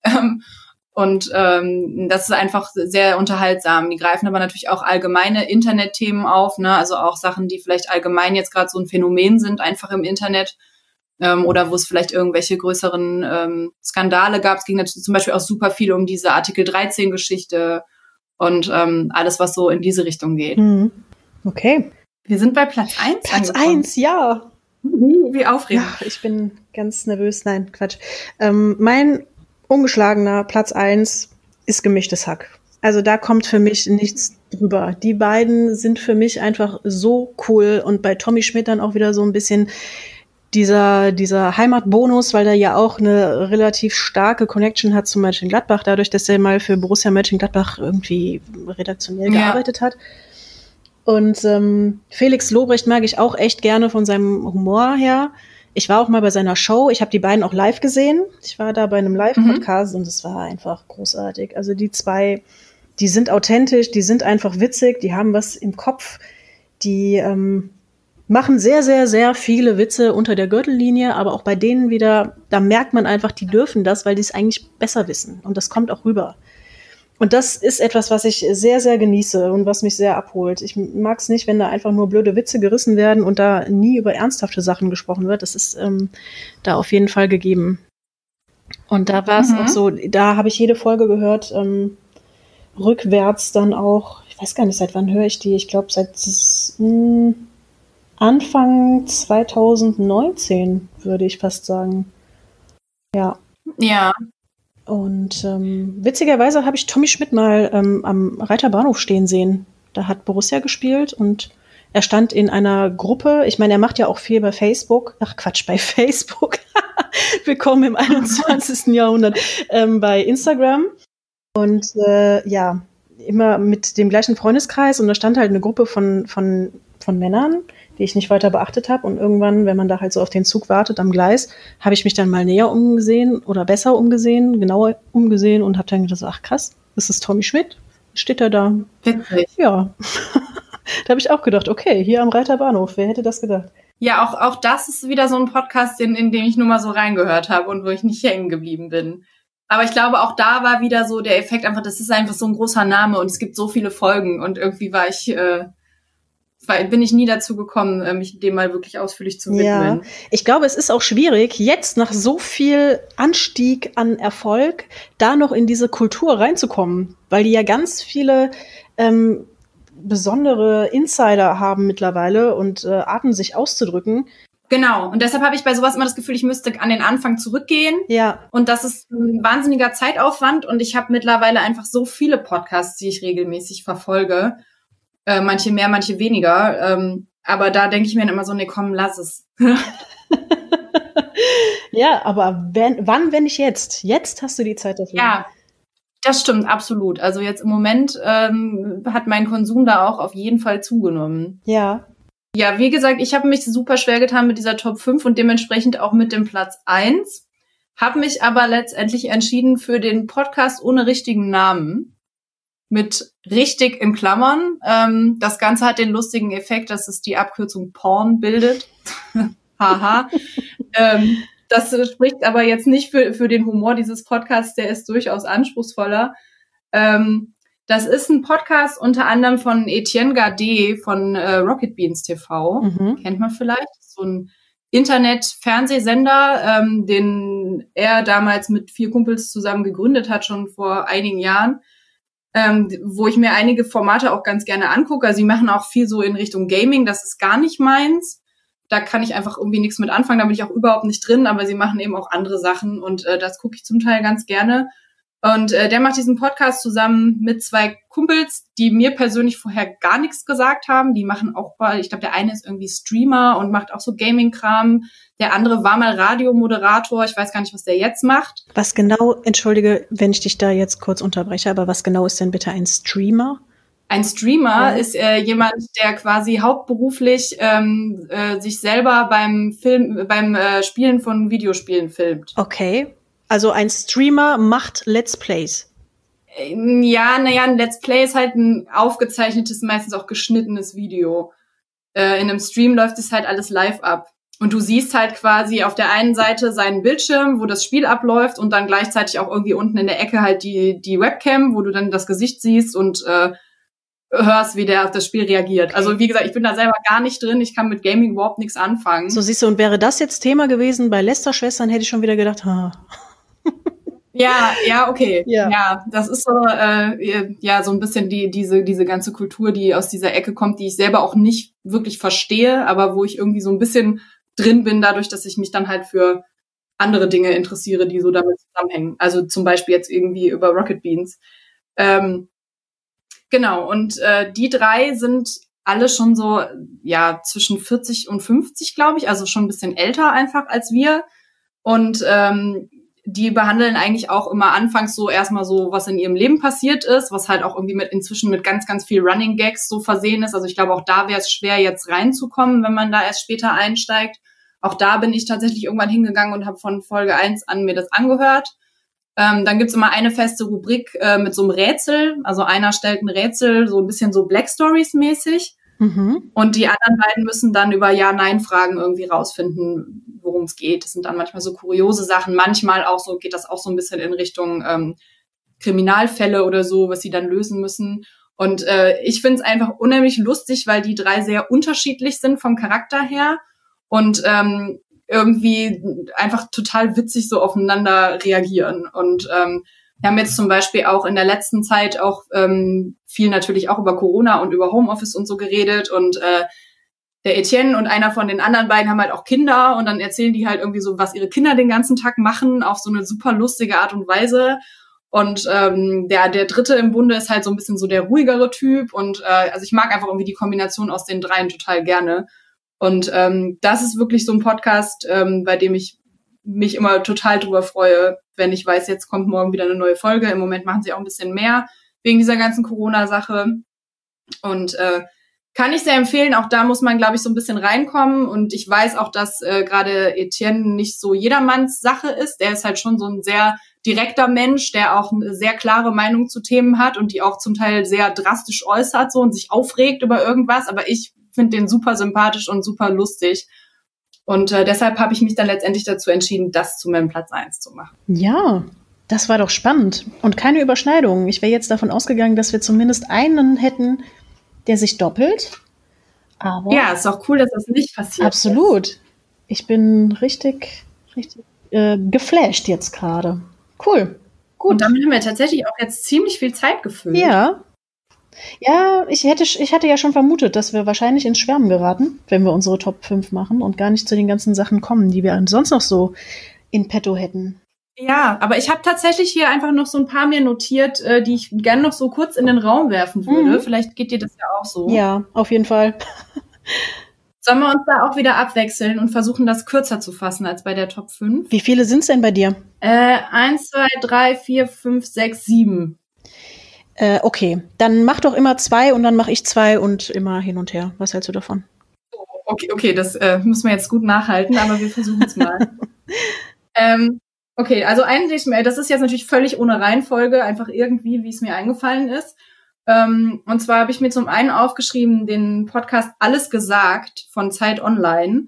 Das ist einfach sehr unterhaltsam. Die greifen aber natürlich auch allgemeine Internetthemen auf, ne? Also auch Sachen, die vielleicht allgemein jetzt gerade so ein Phänomen sind, einfach im Internet. Oder wo es vielleicht irgendwelche größeren Skandale gab. Es ging natürlich zum Beispiel auch super viel um diese Artikel 13-Geschichte und alles, was so in diese Richtung geht. Okay. Wir sind bei Platz 1 Platz 1, ja. Wie aufregend. Ja, ich bin ganz nervös. Nein, Quatsch. Mein ungeschlagener Platz 1 ist Gemischtes Hack. Also da kommt für mich nichts drüber. Die beiden sind für mich einfach so cool. Und bei Tommy Schmidt dann auch wieder so ein bisschen dieser Heimatbonus, weil der ja auch eine relativ starke Connection hat zu Mönchengladbach, dadurch, dass er mal für Borussia Mönchengladbach irgendwie redaktionell gearbeitet hat. Und Felix Lobrecht mag ich auch echt gerne von seinem Humor her. Ich war auch mal bei seiner Show. Ich habe die beiden auch live gesehen. Ich war da bei einem Live-Podcast und es war einfach großartig. Also die zwei, die sind authentisch, die sind einfach witzig, die haben was im Kopf, die machen sehr, sehr, sehr viele Witze unter der Gürtellinie, aber auch bei denen wieder, da merkt man einfach, die dürfen das, weil die es eigentlich besser wissen. Und das kommt auch rüber. Und das ist etwas, was ich sehr, sehr genieße und was mich sehr abholt. Ich mag es nicht, wenn da einfach nur blöde Witze gerissen werden und da nie über ernsthafte Sachen gesprochen wird. Das ist da auf jeden Fall gegeben. Und da war es auch so, da habe ich jede Folge gehört, rückwärts dann auch, ich weiß gar nicht, seit wann höre ich die? Ich glaube, seit Anfang 2019, würde ich fast sagen. Ja. Ja. Und witzigerweise habe ich Tommy Schmidt mal am Reiterbahnhof stehen sehen. Da hat Borussia gespielt und er stand in einer Gruppe. Ich meine, er macht ja auch viel bei Facebook. Ach Quatsch, bei Facebook. Willkommen im 21. Jahrhundert. Bei Instagram. Und immer mit dem gleichen Freundeskreis. Und da stand halt eine Gruppe von Männern, die ich nicht weiter beachtet habe. Und irgendwann, wenn man da halt so auf den Zug wartet am Gleis, habe ich mich dann mal näher umgesehen oder besser umgesehen, genauer umgesehen und habe dann gedacht, ach krass, das ist Tommy Schmidt. Steht er da? Witzig. Ja. Da habe ich auch gedacht, okay, hier am Reiterbahnhof, wer hätte das gedacht? Ja, auch das ist wieder so ein Podcast, in dem ich nur mal so reingehört habe und wo ich nicht hängen geblieben bin. Aber ich glaube, auch da war wieder so der Effekt einfach, das ist einfach so ein großer Name und es gibt so viele Folgen und irgendwie bin ich nie dazu gekommen, mich dem mal wirklich ausführlich zu widmen. Ja, ich glaube, es ist auch schwierig, jetzt nach so viel Anstieg an Erfolg da noch in diese Kultur reinzukommen, weil die ja ganz viele besondere Insider haben mittlerweile und Arten, sich auszudrücken. Genau, und deshalb habe ich bei sowas immer das Gefühl, ich müsste an den Anfang zurückgehen. Ja. Und das ist ein wahnsinniger Zeitaufwand und ich habe mittlerweile einfach so viele Podcasts, die ich regelmäßig verfolge. Manche mehr, manche weniger. Aber da denke ich mir dann immer so, nee, komm, lass es. Ja, aber wann, wenn nicht jetzt? Jetzt hast du die Zeit dafür. Ja, das stimmt, absolut. Also jetzt im Moment hat mein Konsum da auch auf jeden Fall zugenommen. Ja. Ja, wie gesagt, ich habe mich super schwer getan mit dieser Top 5 und dementsprechend auch mit dem Platz 1. Habe mich aber letztendlich entschieden für den Podcast ohne richtigen Namen. Mit richtig in Klammern. Das Ganze hat den lustigen Effekt, dass es die Abkürzung Porn bildet. Haha. Das spricht aber jetzt nicht für den Humor dieses Podcasts, der ist durchaus anspruchsvoller. Das ist ein Podcast unter anderem von Etienne Gardet von Rocket Beans TV. Kennt man vielleicht. So ein Internet-Fernsehsender, den er damals mit 4 Kumpels zusammen gegründet hat, schon vor einigen Jahren. Wo ich mir einige Formate auch ganz gerne angucke. Also sie machen auch viel so in Richtung Gaming, das ist gar nicht meins. Da kann ich einfach irgendwie nichts mit anfangen, da bin ich auch überhaupt nicht drin, aber sie machen eben auch andere Sachen und das gucke ich zum Teil ganz gerne. Und der macht diesen Podcast zusammen mit 2 Kumpels, die mir persönlich vorher gar nichts gesagt haben. Die machen auch, ich glaube, der eine ist irgendwie Streamer und macht auch so Gaming-Kram. Der andere war mal Radiomoderator. Ich weiß gar nicht, was der jetzt macht. Was genau, entschuldige, wenn ich dich da jetzt kurz unterbreche, aber was genau ist denn bitte ein Streamer? Ein Streamer ist jemand, der quasi hauptberuflich sich selber beim Spielen von Videospielen filmt. Okay. Also ein Streamer macht Let's Plays. Ja, ein Let's Play ist halt ein aufgezeichnetes, meistens auch geschnittenes Video. In einem Stream läuft es halt alles live ab. Und du siehst halt quasi auf der einen Seite seinen Bildschirm, wo das Spiel abläuft und dann gleichzeitig auch irgendwie unten in der Ecke halt die Webcam, wo du dann das Gesicht siehst und hörst, wie der auf das Spiel reagiert. Okay. Also wie gesagt, ich bin da selber gar nicht drin. Ich kann mit Gaming überhaupt nichts anfangen. So siehst du, und wäre das jetzt Thema gewesen bei Lester-Schwestern, hätte ich schon wieder gedacht, Ja, okay. Ja, das ist so, so ein bisschen diese ganze Kultur, die aus dieser Ecke kommt, die ich selber auch nicht wirklich verstehe, aber wo ich irgendwie so ein bisschen drin bin, dadurch, dass ich mich dann halt für andere Dinge interessiere, die so damit zusammenhängen. Also zum Beispiel jetzt irgendwie über Rocket Beans. Genau, und die 3 sind alle schon so, zwischen 40 und 50, glaube ich, also schon ein bisschen älter einfach als wir. Und die behandeln eigentlich auch immer anfangs so erstmal so, was in ihrem Leben passiert ist, was halt auch irgendwie inzwischen mit ganz, ganz viel Running Gags so versehen ist. Also ich glaube, auch da wäre es schwer, jetzt reinzukommen, wenn man da erst später einsteigt. Auch da bin ich tatsächlich irgendwann hingegangen und habe von Folge 1 an mir das angehört. Dann gibt's immer eine feste Rubrik mit so einem Rätsel. Also einer stellt ein Rätsel, so ein bisschen so Black Stories mäßig. Und die anderen beiden müssen dann über Ja-Nein-Fragen irgendwie rausfinden, worum es geht. Das sind dann manchmal so kuriose Sachen. Manchmal auch so geht das auch so ein bisschen in Richtung Kriminalfälle oder so, was sie dann lösen müssen. Und ich finde es einfach unheimlich lustig, weil die 3 sehr unterschiedlich sind vom Charakter her und irgendwie einfach total witzig so aufeinander reagieren. Und wir haben jetzt zum Beispiel auch in der letzten Zeit auch viel natürlich auch über Corona und über Homeoffice und so geredet. Und der Etienne und einer von den anderen beiden haben halt auch Kinder. Und dann erzählen die halt irgendwie so, was ihre Kinder den ganzen Tag machen, auf so eine super lustige Art und Weise. Und der dritte im Bunde ist halt so ein bisschen so der ruhigere Typ. Und also ich mag einfach irgendwie die Kombination aus den 3 total gerne. Und das ist wirklich so ein Podcast, bei dem ich mich immer total drüber freue, wenn ich weiß, jetzt kommt morgen wieder eine neue Folge. Im Moment machen sie auch ein bisschen mehr wegen dieser ganzen Corona-Sache. Und kann ich sehr empfehlen. Auch da muss man, glaube ich, so ein bisschen reinkommen. Und ich weiß auch, dass gerade Etienne nicht so jedermanns Sache ist. Der ist halt schon so ein sehr direkter Mensch, der auch eine sehr klare Meinung zu Themen hat und die auch zum Teil sehr drastisch äußert so und sich aufregt über irgendwas. Aber ich finde den super sympathisch und super lustig. Und deshalb habe ich mich dann letztendlich dazu entschieden, das zu meinem Platz 1 zu machen. Ja, das war doch spannend. Und keine Überschneidung. Ich wäre jetzt davon ausgegangen, dass wir zumindest einen hätten, der sich doppelt. Aber ja, ist auch cool, dass das nicht passiert. Absolut. Ich bin richtig geflasht jetzt gerade. Cool. Gut. Und damit haben wir tatsächlich auch jetzt ziemlich viel Zeit gefüllt. Ja. Ja, ich hatte ja schon vermutet, dass wir wahrscheinlich ins Schwärmen geraten, wenn wir unsere Top 5 machen und gar nicht zu den ganzen Sachen kommen, die wir sonst noch so in petto hätten. Ja, aber ich habe tatsächlich hier einfach noch so ein paar mir notiert, die ich gerne noch so kurz in den Raum werfen würde. Vielleicht geht dir das ja auch so. Ja, auf jeden Fall. Sollen wir uns da auch wieder abwechseln und versuchen, das kürzer zu fassen als bei der Top 5? Wie viele sind's denn bei dir? 1, 2, 3, 4, 5, 6, 7. Okay, dann mach doch immer 2 und dann mache ich 2 und immer hin und her. Was hältst du davon? Okay, das müssen wir jetzt gut nachhalten, aber wir versuchen es mal. Okay, also eigentlich, das ist jetzt natürlich völlig ohne Reihenfolge, einfach irgendwie, wie es mir eingefallen ist. Und zwar habe ich mir zum einen aufgeschrieben, den Podcast Alles gesagt von Zeit Online.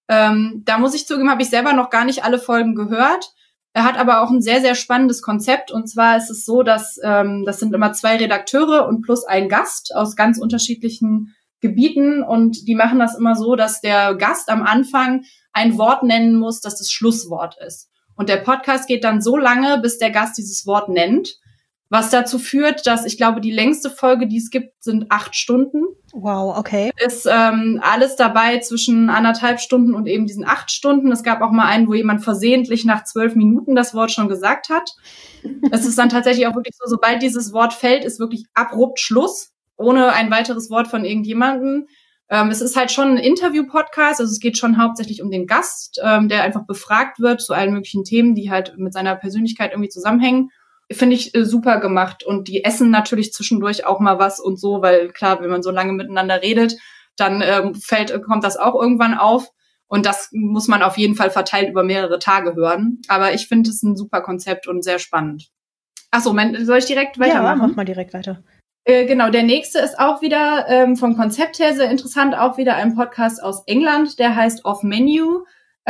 Da muss ich zugeben, habe ich selber noch gar nicht alle Folgen gehört. Er hat aber auch ein sehr, sehr spannendes Konzept. Und zwar ist es so, dass das sind immer 2 Redakteure und plus ein Gast aus ganz unterschiedlichen Gebieten. Und die machen das immer so, dass der Gast am Anfang ein Wort nennen muss, das das Schlusswort ist. Und der Podcast geht dann so lange, bis der Gast dieses Wort nennt. Was dazu führt, dass ich glaube, die längste Folge, die es gibt, sind 8 Stunden. Wow, okay. Ist alles dabei zwischen 1,5 Stunden und eben diesen 8 Stunden. Es gab auch mal einen, wo jemand versehentlich nach 12 Minuten das Wort schon gesagt hat. Es ist dann tatsächlich auch wirklich so, sobald dieses Wort fällt, ist wirklich abrupt Schluss, ohne ein weiteres Wort von irgendjemandem. Es ist halt schon ein Interview-Podcast, also es geht schon hauptsächlich um den Gast, der einfach befragt wird zu allen möglichen Themen, die halt mit seiner Persönlichkeit irgendwie zusammenhängen. Finde ich super gemacht. Und die essen natürlich zwischendurch auch mal was und so, weil klar, wenn man so lange miteinander redet, dann kommt das auch irgendwann auf. Und das muss man auf jeden Fall verteilt über mehrere Tage hören. Aber ich finde es ein super Konzept und sehr spannend. Achso, soll ich direkt weitermachen? Ja, mach mal direkt weiter. Genau, der nächste ist auch wieder vom Konzept her sehr interessant, auch wieder ein Podcast aus England, der heißt Off Menu.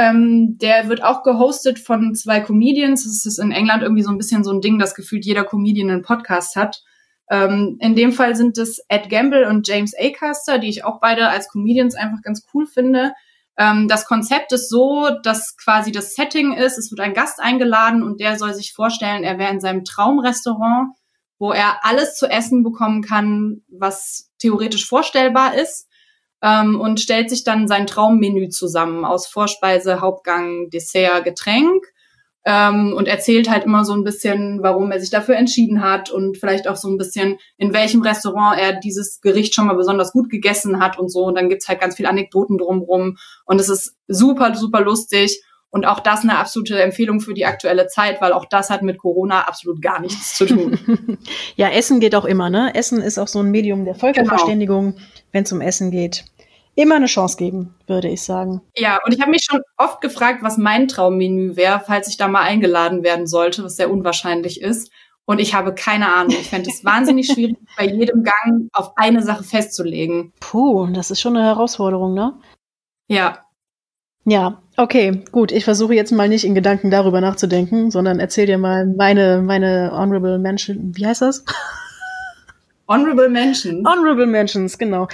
Der wird auch gehostet von 2 Comedians. Es ist in England irgendwie so ein bisschen so ein Ding, dass gefühlt jeder Comedian einen Podcast hat. In dem Fall sind es Ed Gamble und James Acaster, die ich auch beide als Comedians einfach ganz cool finde. Das Konzept ist so, dass quasi das Setting ist, es wird ein Gast eingeladen und der soll sich vorstellen, er wäre in seinem Traumrestaurant, wo er alles zu essen bekommen kann, was theoretisch vorstellbar ist. Und stellt sich dann sein Traummenü zusammen aus Vorspeise, Hauptgang, Dessert, Getränk und erzählt halt immer so ein bisschen, warum er sich dafür entschieden hat und vielleicht auch so ein bisschen, in welchem Restaurant er dieses Gericht schon mal besonders gut gegessen hat und so. Und dann gibt's halt ganz viele Anekdoten drumherum und es ist super, super lustig. Und auch das eine absolute Empfehlung für die aktuelle Zeit, weil auch das hat mit Corona absolut gar nichts zu tun. Ja, Essen geht auch immer, ne? Essen ist auch so ein Medium der Völkerverständigung, wenn es um Essen geht. Immer eine Chance geben, würde ich sagen. Ja, und ich habe mich schon oft gefragt, was mein Traummenü wäre, falls ich da mal eingeladen werden sollte, was sehr unwahrscheinlich ist. Und ich habe keine Ahnung. Ich fände es wahnsinnig schwierig, bei jedem Gang auf eine Sache festzulegen. Puh, das ist schon eine Herausforderung, ne? Ja. Ja, okay, gut. Ich versuche jetzt mal nicht in Gedanken darüber nachzudenken, sondern erzähl dir mal meine Honorable Mention. Wie heißt das? Honorable Mentions. Honorable Mentions, genau.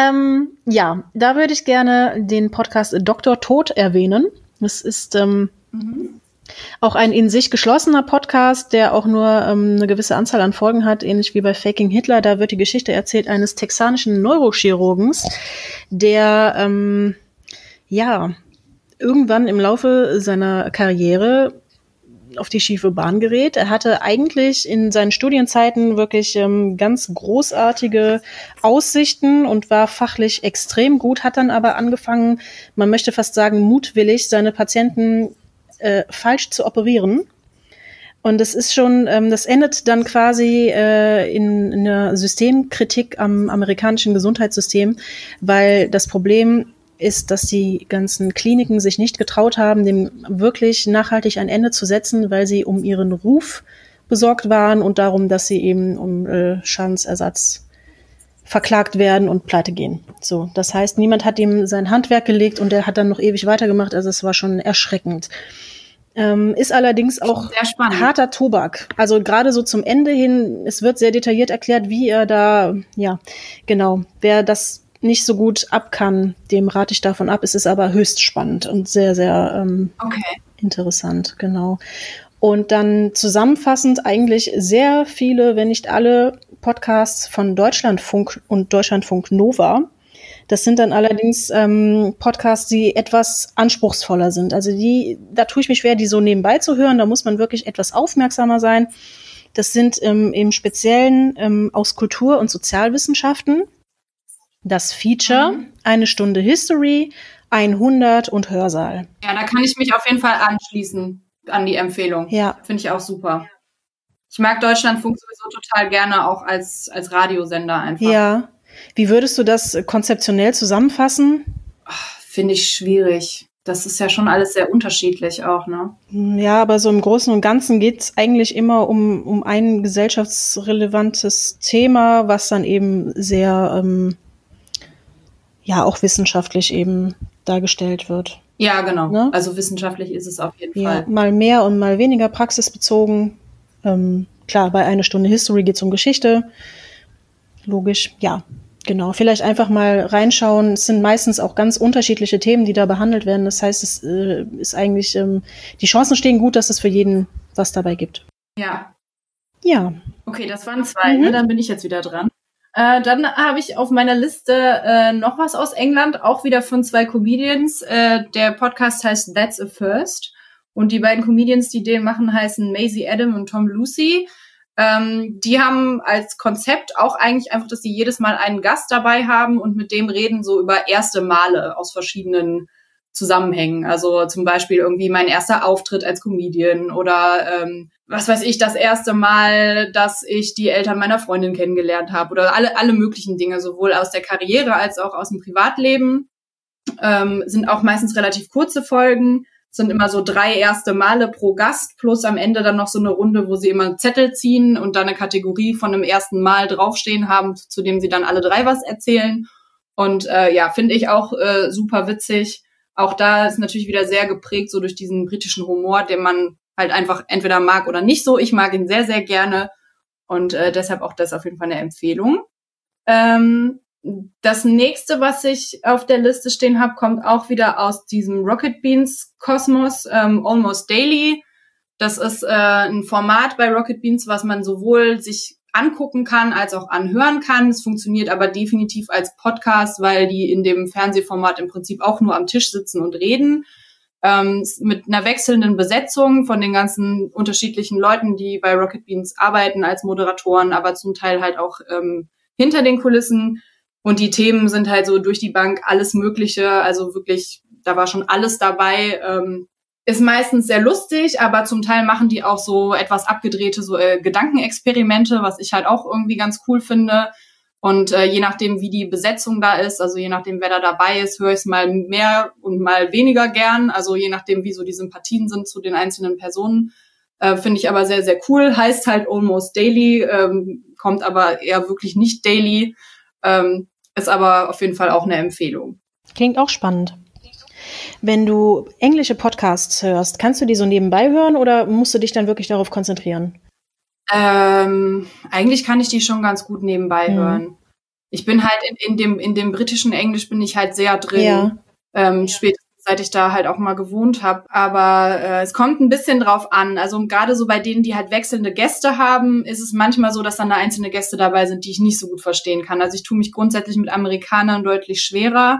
Ja, da würde ich gerne den Podcast Dr. Tod erwähnen. Das ist auch ein in sich geschlossener Podcast, der auch nur eine gewisse Anzahl an Folgen hat, ähnlich wie bei Faking Hitler. Da wird die Geschichte erzählt eines texanischen Neurochirurgens, der irgendwann im Laufe seiner Karriere auf die schiefe Bahn gerät. Er hatte eigentlich in seinen Studienzeiten wirklich ganz großartige Aussichten und war fachlich extrem gut, hat dann aber angefangen, man möchte fast sagen mutwillig, seine Patienten falsch zu operieren. Und das ist schon, das endet dann quasi in einer Systemkritik am amerikanischen Gesundheitssystem, weil das Problem ist, dass die ganzen Kliniken sich nicht getraut haben, dem wirklich nachhaltig ein Ende zu setzen, weil sie um ihren Ruf besorgt waren und darum, dass sie eben um Schadensersatz verklagt werden und pleite gehen. So, das heißt, niemand hat ihm sein Handwerk gelegt und er hat dann noch ewig weitergemacht. Also es war schon erschreckend. Ist allerdings auch harter Tobak. Also gerade so zum Ende hin, es wird sehr detailliert erklärt, wie er da, wer das nicht so gut ab kann, dem rate ich davon ab. Es ist aber höchst spannend und sehr, sehr interessant, genau. Und dann zusammenfassend eigentlich sehr viele, wenn nicht alle Podcasts von Deutschlandfunk und Deutschlandfunk Nova. Das sind dann allerdings Podcasts, die etwas anspruchsvoller sind. Also da tue ich mich schwer, die so nebenbei zu hören. Da muss man wirklich etwas aufmerksamer sein. Das sind im Speziellen aus Kultur- und Sozialwissenschaften. Das Feature, 1 Stunde History, 100 und Hörsaal. Ja, da kann ich mich auf jeden Fall anschließen an die Empfehlung. Ja. Finde ich auch super. Ich mag Deutschlandfunk sowieso total gerne, auch als Radiosender einfach. Ja. Wie würdest du das konzeptionell zusammenfassen? Finde ich schwierig. Das ist ja schon alles sehr unterschiedlich auch, ne? Ja, aber so im Großen und Ganzen geht es eigentlich immer um ein gesellschaftsrelevantes Thema, was dann eben sehr, auch wissenschaftlich eben dargestellt wird. Ja, genau. Ne? Also wissenschaftlich ist es auf jeden Ja, Fall. mal mehr und mal weniger praxisbezogen. Klar, bei 1 Stunde History geht es um Geschichte. Logisch, ja, genau. Vielleicht einfach mal reinschauen. Es sind meistens auch ganz unterschiedliche Themen, die da behandelt werden. Das heißt, es ist eigentlich, die Chancen stehen gut, dass es für jeden was dabei gibt. Ja. Ja. Okay, das waren 2, ne? Dann bin ich jetzt wieder dran. Dann habe ich auf meiner Liste noch was aus England, auch wieder von 2 Comedians. Der Podcast heißt That's a First. Und die beiden Comedians, die den machen, heißen Maisie Adam und Tom Lucy. Die haben als Konzept auch eigentlich einfach, dass sie jedes Mal einen Gast dabei haben und mit dem reden so über erste Male aus verschiedenen Zusammenhängen. Also zum Beispiel irgendwie mein erster Auftritt als Comedian oder was weiß ich, das erste Mal, dass ich die Eltern meiner Freundin kennengelernt habe oder alle möglichen Dinge, sowohl aus der Karriere als auch aus dem Privatleben. Sind auch meistens relativ kurze Folgen. Sind immer so 3 erste Male pro Gast, plus am Ende dann noch so eine Runde, wo sie immer einen Zettel ziehen und dann eine Kategorie von einem ersten Mal draufstehen haben, zu dem sie dann alle 3 was erzählen. Und finde ich auch super witzig. Auch da ist natürlich wieder sehr geprägt so durch diesen britischen Humor, den man halt einfach entweder mag oder nicht so. Ich mag ihn sehr, sehr gerne und deshalb auch das auf jeden Fall eine Empfehlung. Das nächste, was ich auf der Liste stehen habe, kommt auch wieder aus diesem Rocket Beans Kosmos, Almost Daily. Das ist ein Format bei Rocket Beans, was man sowohl sich angucken kann als auch anhören kann. Es funktioniert aber definitiv als Podcast, weil die in dem Fernsehformat im Prinzip auch nur am Tisch sitzen und reden. Mit einer wechselnden Besetzung von den ganzen unterschiedlichen Leuten, die bei Rocket Beans arbeiten als Moderatoren, aber zum Teil halt auch hinter den Kulissen. Und die Themen sind halt so durch die Bank alles Mögliche, also wirklich, da war schon alles dabei. Ist meistens sehr lustig, aber zum Teil machen die auch so etwas abgedrehte so Gedankenexperimente, was ich halt auch irgendwie ganz cool finde. Und je nachdem, wie die Besetzung da ist, also je nachdem, wer da dabei ist, höre ich es mal mehr und mal weniger gern. Also je nachdem, wie so die Sympathien sind zu den einzelnen Personen. Finde ich aber sehr, sehr cool. Heißt halt Almost Daily, kommt aber eher wirklich nicht daily. Ist aber auf jeden Fall auch eine Empfehlung. Klingt auch spannend. Wenn du englische Podcasts hörst, kannst du die so nebenbei hören oder musst du dich dann wirklich darauf konzentrieren? Eigentlich kann ich die schon ganz gut nebenbei hören. Ich bin halt in dem britischen Englisch bin ich halt sehr drin. Ja. Spätestens seit ich da halt auch mal gewohnt habe. Aber es kommt ein bisschen drauf an. Also gerade so bei denen, die halt wechselnde Gäste haben, ist es manchmal so, dass dann da einzelne Gäste dabei sind, die ich nicht so gut verstehen kann. Also ich tue mich grundsätzlich mit Amerikanern deutlich schwerer.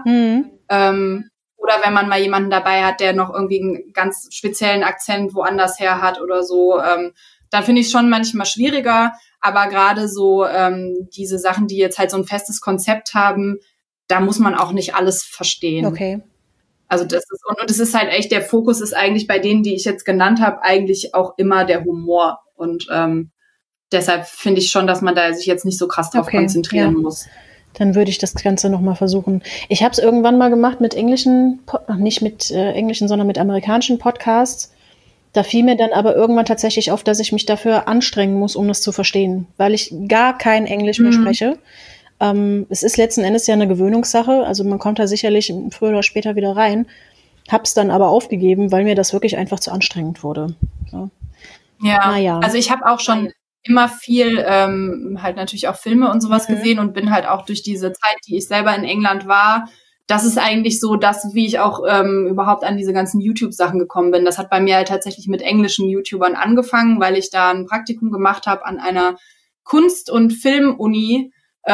Oder wenn man mal jemanden dabei hat, der noch irgendwie einen ganz speziellen Akzent woanders her hat oder so, dann finde ich es schon manchmal schwieriger. Aber gerade so diese Sachen, die jetzt halt so ein festes Konzept haben, da muss man auch nicht alles verstehen. Okay. Also das ist, und es ist halt echt, der Fokus ist eigentlich bei denen, die ich jetzt genannt habe, eigentlich auch immer der Humor. Und deshalb finde ich schon, dass man da sich jetzt nicht so krass drauf konzentrieren muss. Dann würde ich das Ganze nochmal versuchen. Ich habe es irgendwann mal gemacht mit englischen, nicht mit englischen, sondern mit amerikanischen Podcasts. Da fiel mir dann aber irgendwann tatsächlich auf, dass ich mich dafür anstrengen muss, um das zu verstehen, weil ich gar kein Englisch mehr spreche. Es ist letzten Endes ja eine Gewöhnungssache, also man kommt da sicherlich früher oder später wieder rein. Hab's dann aber aufgegeben, weil mir das wirklich einfach zu anstrengend wurde. So. Ja, also ich habe auch schon immer viel halt natürlich auch Filme und sowas gesehen und bin halt auch durch diese Zeit, die ich selber in England war, das ist eigentlich so das, wie ich auch überhaupt an diese ganzen YouTube-Sachen gekommen bin. Das hat bei mir halt tatsächlich mit englischen YouTubern angefangen, weil ich da ein Praktikum gemacht habe an einer Kunst- und Filmuni,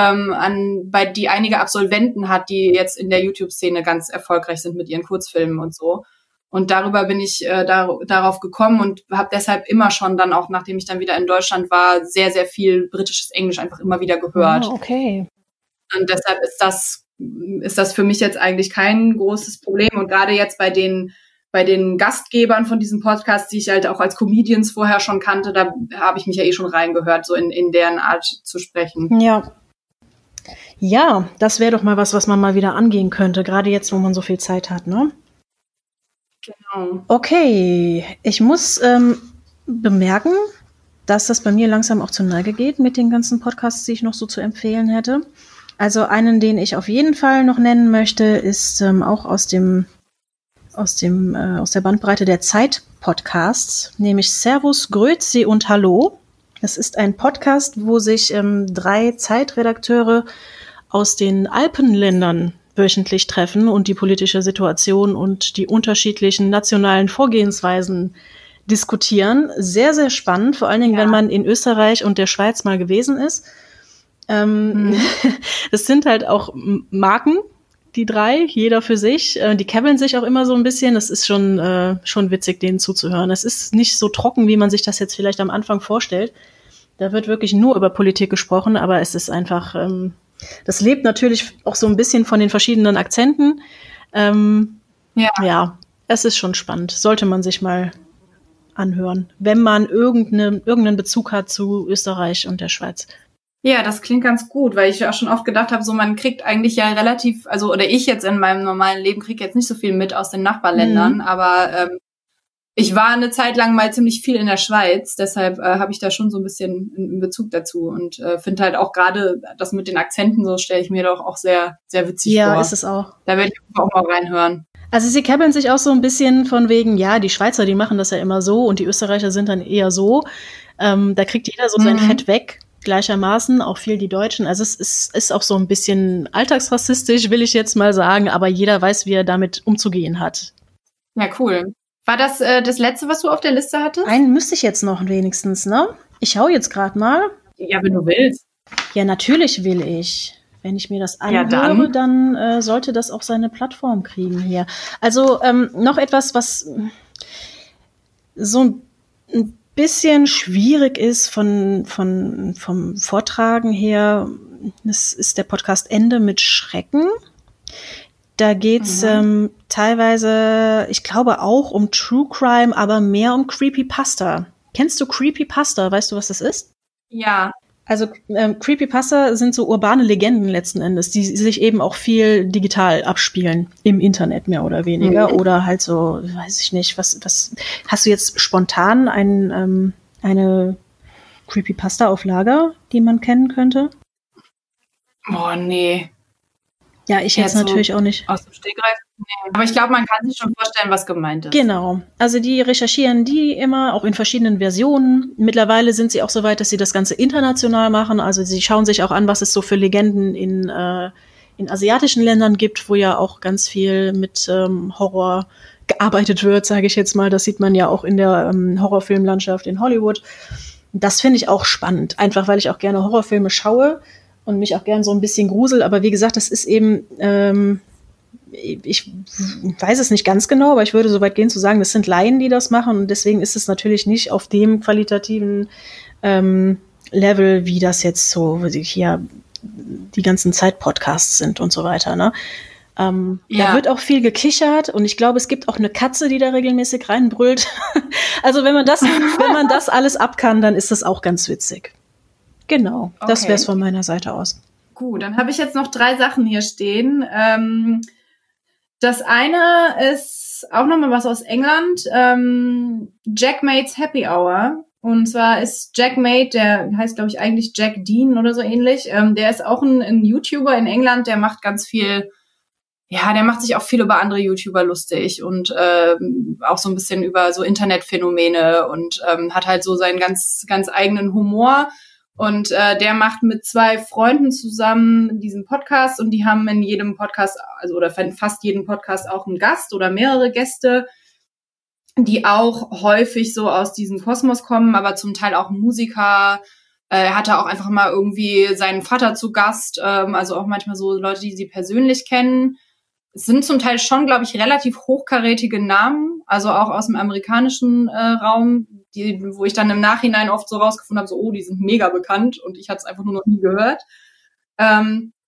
die einige Absolventen hat, die jetzt in der YouTube-Szene ganz erfolgreich sind mit ihren Kurzfilmen und so. Und darüber bin ich darauf gekommen und habe deshalb immer schon dann auch, nachdem ich dann wieder in Deutschland war, sehr, sehr viel britisches Englisch einfach immer wieder gehört. Oh, okay. Und deshalb ist das für mich jetzt eigentlich kein großes Problem. Und gerade jetzt bei den Gastgebern von diesem Podcast, die ich halt auch als Comedians vorher schon kannte, da habe ich mich ja schon reingehört, so in deren Art zu sprechen. Ja. Ja, das wäre doch mal was man mal wieder angehen könnte, gerade jetzt, wo man so viel Zeit hat, ne? Genau. Okay, ich muss bemerken, dass das bei mir langsam auch zur Neige geht mit den ganzen Podcasts, die ich noch so zu empfehlen hätte. Also einen, den ich auf jeden Fall noch nennen möchte, ist auch aus der Bandbreite der Zeit-Podcasts, nämlich Servus, Grüezi und Hallo. Das ist ein Podcast, wo sich 3 Zeitredakteure aus den Alpenländern wöchentlich treffen und die politische Situation und die unterschiedlichen nationalen Vorgehensweisen diskutieren. Sehr, sehr spannend, vor allen Dingen, wenn man in Österreich und der Schweiz mal gewesen ist. Das sind halt auch Marken, die 3, jeder für sich. Die kebbeln sich auch immer so ein bisschen. Das ist schon witzig, denen zuzuhören. Es ist nicht so trocken, wie man sich das jetzt vielleicht am Anfang vorstellt. Da wird wirklich nur über Politik gesprochen, aber es ist einfach, das lebt natürlich auch so ein bisschen von den verschiedenen Akzenten. Ja, es ist schon spannend. Sollte man sich mal anhören, wenn man irgendeinen Bezug hat zu Österreich und der Schweiz. Ja, das klingt ganz gut, weil ich auch schon oft gedacht habe, so man kriegt eigentlich ja relativ, also oder ich jetzt in meinem normalen Leben kriege jetzt nicht so viel mit aus den Nachbarländern, aber ich war eine Zeit lang mal ziemlich viel in der Schweiz, deshalb habe ich da schon so ein bisschen einen Bezug dazu und finde halt auch gerade das mit den Akzenten, so stelle ich mir doch auch sehr, sehr witzig vor. Ja, ist es auch. Da werde ich auch mal reinhören. Also sie kebbeln sich auch so ein bisschen von wegen, ja, die Schweizer, die machen das ja immer so und die Österreicher sind dann eher so. Da kriegt jeder so sein Fett weg, gleichermaßen, auch viel die Deutschen. Also es ist auch so ein bisschen alltagsrassistisch, will ich jetzt mal sagen, aber jeder weiß, wie er damit umzugehen hat. Ja, cool. War das das Letzte, was du auf der Liste hattest? Einen müsste ich jetzt noch wenigstens, ne? Ich schaue jetzt gerade mal. Ja, wenn du willst. Ja, natürlich will ich. Wenn ich mir das anhöre, dann sollte das auch seine Plattform kriegen hier. Also noch etwas, was so ein bisschen schwierig ist vom Vortragen her. Das ist der Podcast Ende mit Schrecken. Da geht's teilweise, ich glaube auch um True Crime, aber mehr um Creepypasta. Kennst du Creepypasta? Weißt du, was das ist? Ja. Also Creepypasta sind so urbane Legenden letzten Endes, die sich eben auch viel digital abspielen, im Internet mehr oder weniger. Oder halt so, weiß ich nicht, was hast du jetzt spontan eine Creepypasta auf Lager, die man kennen könnte? Oh, nee. Ja, ich jetzt natürlich auch nicht. Aus dem Stegreif? Nee. Aber ich glaube, man kann sich schon vorstellen, was gemeint ist. Genau. Also die recherchieren die immer, auch in verschiedenen Versionen. Mittlerweile sind sie auch so weit, dass sie das Ganze international machen. Also sie schauen sich auch an, was es so für Legenden in asiatischen Ländern gibt, wo ja auch ganz viel mit Horror gearbeitet wird, sage ich jetzt mal. Das sieht man ja auch in der Horrorfilmlandschaft in Hollywood. Das finde ich auch spannend, einfach weil ich auch gerne Horrorfilme schaue und mich auch gern so ein bisschen grusel. Aber wie gesagt, das ist eben, ich weiß es nicht ganz genau, aber ich würde so weit gehen zu sagen, das sind Laien, die das machen. Und deswegen ist es natürlich nicht auf dem qualitativen Level, wie das jetzt so hier die ganzen Zeit-Podcasts sind und so weiter. Ne? Da wird auch viel gekichert und ich glaube, es gibt auch eine Katze, die da regelmäßig reinbrüllt. Also wenn man das alles ab kann, dann ist das auch ganz witzig. Genau, das wäre es von meiner Seite aus. Gut, dann habe ich jetzt noch 3 Sachen hier stehen. Das eine ist auch nochmal was aus England. Jack Mates Happy Hour. Und zwar ist Jack Mate, der heißt, glaube ich, eigentlich Jack Dean oder so ähnlich. Der ist auch ein YouTuber in England, der macht ganz viel, ja, der macht sich auch viel über andere YouTuber lustig und auch so ein bisschen über so Internetphänomene und hat halt so seinen ganz, ganz eigenen Humor. Und der macht mit 2 Freunden zusammen diesen Podcast und die haben in jedem Podcast, also oder fast jedem Podcast auch einen Gast oder mehrere Gäste, die auch häufig so aus diesem Kosmos kommen, aber zum Teil auch Musiker. Er hatte auch einfach mal irgendwie seinen Vater zu Gast, also auch manchmal so Leute, die sie persönlich kennen. Es sind zum Teil schon, glaube ich, relativ hochkarätige Namen, also auch aus dem amerikanischen Raum, wo ich dann im Nachhinein oft so rausgefunden habe, so, oh, die sind mega bekannt und ich hatte es einfach nur noch nie gehört.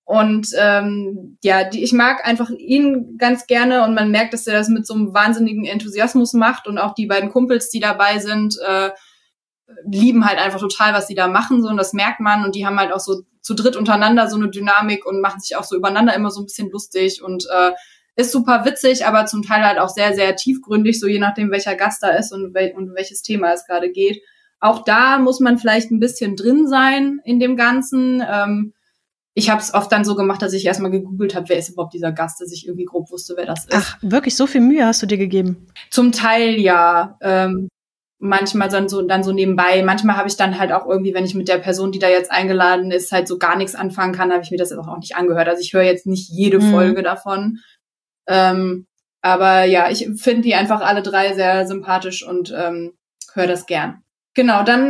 Und ich mag einfach ihn ganz gerne und man merkt, dass er das mit so einem wahnsinnigen Enthusiasmus macht und auch die beiden Kumpels, die dabei sind, lieben halt einfach total, was sie da machen, so, und das merkt man, und die haben halt auch so zu dritt untereinander so eine Dynamik und machen sich auch so übereinander immer so ein bisschen lustig und ist super witzig, aber zum Teil halt auch sehr, sehr tiefgründig, so je nachdem, welcher Gast da ist und welches Thema es gerade geht. Auch da muss man vielleicht ein bisschen drin sein in dem Ganzen. Ich habe es oft dann so gemacht, dass ich erstmal gegoogelt habe, wer ist überhaupt dieser Gast, dass ich irgendwie grob wusste, wer das ist. Ach, wirklich, so viel Mühe hast du dir gegeben? Zum Teil ja. Manchmal dann so nebenbei. Manchmal habe ich dann halt auch irgendwie, wenn ich mit der Person, die da jetzt eingeladen ist, halt so gar nichts anfangen kann, habe ich mir das jetzt auch nicht angehört. Also ich höre jetzt nicht jede Folge davon. Aber ja, ich finde die einfach alle drei sehr sympathisch und höre das gern. Genau, dann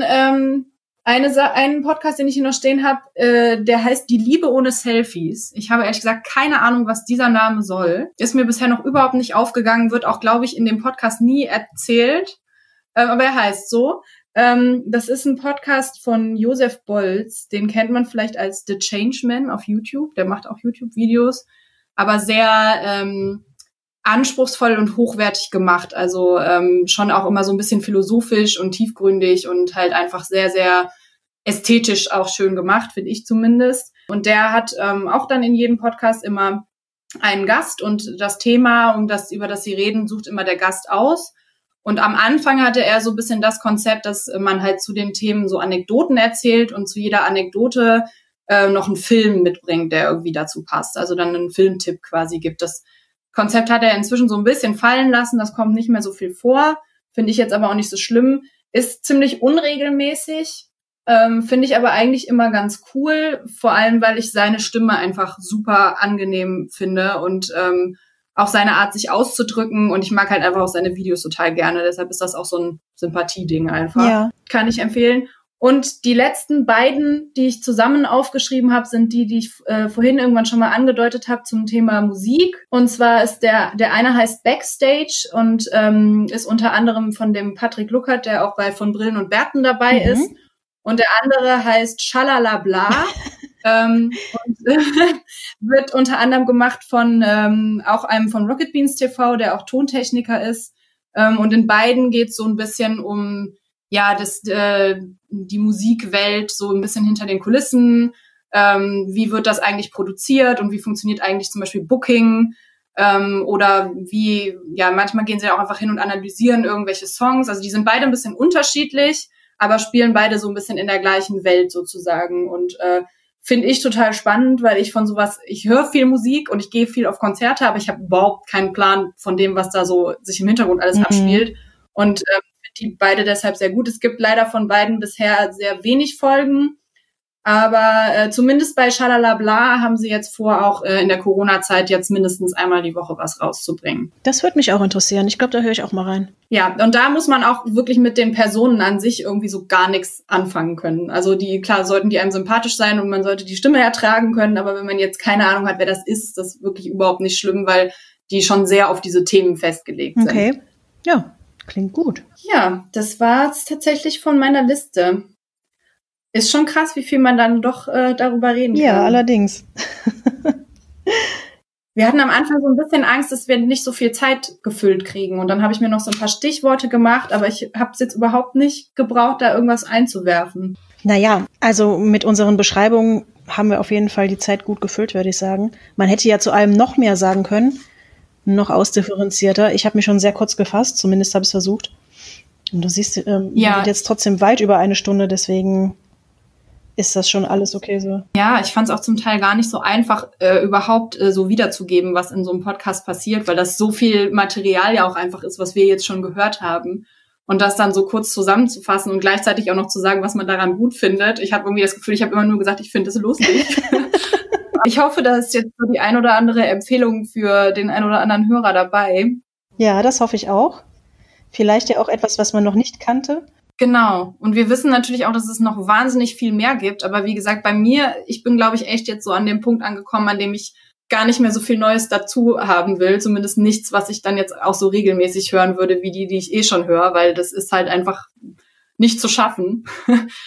einen Podcast, den ich hier noch stehen habe, der heißt Die Liebe ohne Selfies. Ich habe ehrlich gesagt keine Ahnung, was dieser Name soll. Ist mir bisher noch überhaupt nicht aufgegangen, wird auch, glaube ich, in dem Podcast nie erzählt. Aber er heißt so. Das ist ein Podcast von Josef Bolz. Den kennt man vielleicht als The Changeman auf YouTube. Der macht auch YouTube-Videos, aber sehr anspruchsvoll und hochwertig gemacht. Also schon auch immer so ein bisschen philosophisch und tiefgründig und halt einfach sehr, sehr ästhetisch auch schön gemacht, finde ich zumindest. Und der hat auch dann in jedem Podcast immer einen Gast und das Thema, über das sie reden, sucht immer der Gast aus. Und am Anfang hatte er so ein bisschen das Konzept, dass man halt zu den Themen so Anekdoten erzählt und zu jeder Anekdote noch einen Film mitbringt, der irgendwie dazu passt. Also dann einen Filmtipp quasi gibt. Das Konzept hat er inzwischen so ein bisschen fallen lassen. Das kommt nicht mehr so viel vor. Finde ich jetzt aber auch nicht so schlimm. Ist ziemlich unregelmäßig. Finde ich aber eigentlich immer ganz cool. Vor allem, weil ich seine Stimme einfach super angenehm finde und auch seine Art, sich auszudrücken. Und ich mag halt einfach auch seine Videos total gerne. Deshalb ist das auch so ein Sympathieding einfach. Ja. Kann ich empfehlen. Und die letzten beiden, die ich zusammen aufgeschrieben habe, sind die ich vorhin irgendwann schon mal angedeutet habe zum Thema Musik. Und zwar ist der eine heißt Backstage und ist unter anderem von dem Patrick Luckert, der auch bei Von Brillen und Bärten dabei ist. Und der andere heißt Schalalabla. Und wird unter anderem gemacht von auch einem von Rocket Beans TV, der auch Tontechniker ist. Und in beiden geht es so ein bisschen um die Musikwelt, so ein bisschen hinter den Kulissen. Wie wird das eigentlich produziert und wie funktioniert eigentlich zum Beispiel Booking? Oder manchmal gehen sie auch einfach hin und analysieren irgendwelche Songs. Also die sind beide ein bisschen unterschiedlich, aber spielen beide so ein bisschen in der gleichen Welt sozusagen. Und finde ich total spannend, weil ich von sowas, ich höre viel Musik und ich gehe viel auf Konzerte, aber ich habe überhaupt keinen Plan von dem, was da so sich im Hintergrund alles abspielt. Und finde die beide deshalb sehr gut. Es gibt leider von beiden bisher sehr wenig Folgen, aber zumindest bei Schalalabla haben sie jetzt vor, auch in der Corona-Zeit jetzt mindestens einmal die Woche was rauszubringen. Das würde mich auch interessieren. Ich glaube, da höre ich auch mal rein. Ja, und da muss man auch wirklich mit den Personen an sich irgendwie so gar nichts anfangen können. Also klar, sollten die einem sympathisch sein und man sollte die Stimme ertragen können, aber wenn man jetzt keine Ahnung hat, wer das ist das wirklich überhaupt nicht schlimm, weil die schon sehr auf diese Themen festgelegt sind. Okay, ja, klingt gut. Ja, das war's tatsächlich von meiner Liste. Ist schon krass, wie viel man dann doch darüber reden kann. Ja, allerdings. Wir hatten am Anfang so ein bisschen Angst, dass wir nicht so viel Zeit gefüllt kriegen. Und dann habe ich mir noch so ein paar Stichworte gemacht, aber ich habe es jetzt überhaupt nicht gebraucht, da irgendwas einzuwerfen. Naja, also mit unseren Beschreibungen haben wir auf jeden Fall die Zeit gut gefüllt, würde ich sagen. Man hätte ja zu allem noch mehr sagen können, noch ausdifferenzierter. Ich habe mich schon sehr kurz gefasst, zumindest habe ich es versucht. Und du siehst, wir sind jetzt trotzdem weit über eine Stunde, deswegen ist das schon alles okay so? Ja, ich fand es auch zum Teil gar nicht so einfach, überhaupt so wiederzugeben, was in so einem Podcast passiert, weil das so viel Material ja auch einfach ist, was wir jetzt schon gehört haben. Und das dann so kurz zusammenzufassen und gleichzeitig auch noch zu sagen, was man daran gut findet. Ich habe irgendwie das Gefühl, ich habe immer nur gesagt, ich finde es lustig. Ich hoffe, da ist jetzt so die ein oder andere Empfehlung für den ein oder anderen Hörer dabei. Ja, das hoffe ich auch. Vielleicht ja auch etwas, was man noch nicht kannte. Genau. Und wir wissen natürlich auch, dass es noch wahnsinnig viel mehr gibt. Aber wie gesagt, bei mir, ich bin, glaube ich, echt jetzt so an dem Punkt angekommen, an dem ich gar nicht mehr so viel Neues dazu haben will. Zumindest nichts, was ich dann jetzt auch so regelmäßig hören würde, wie die ich eh schon höre, weil das ist halt einfach nicht zu schaffen.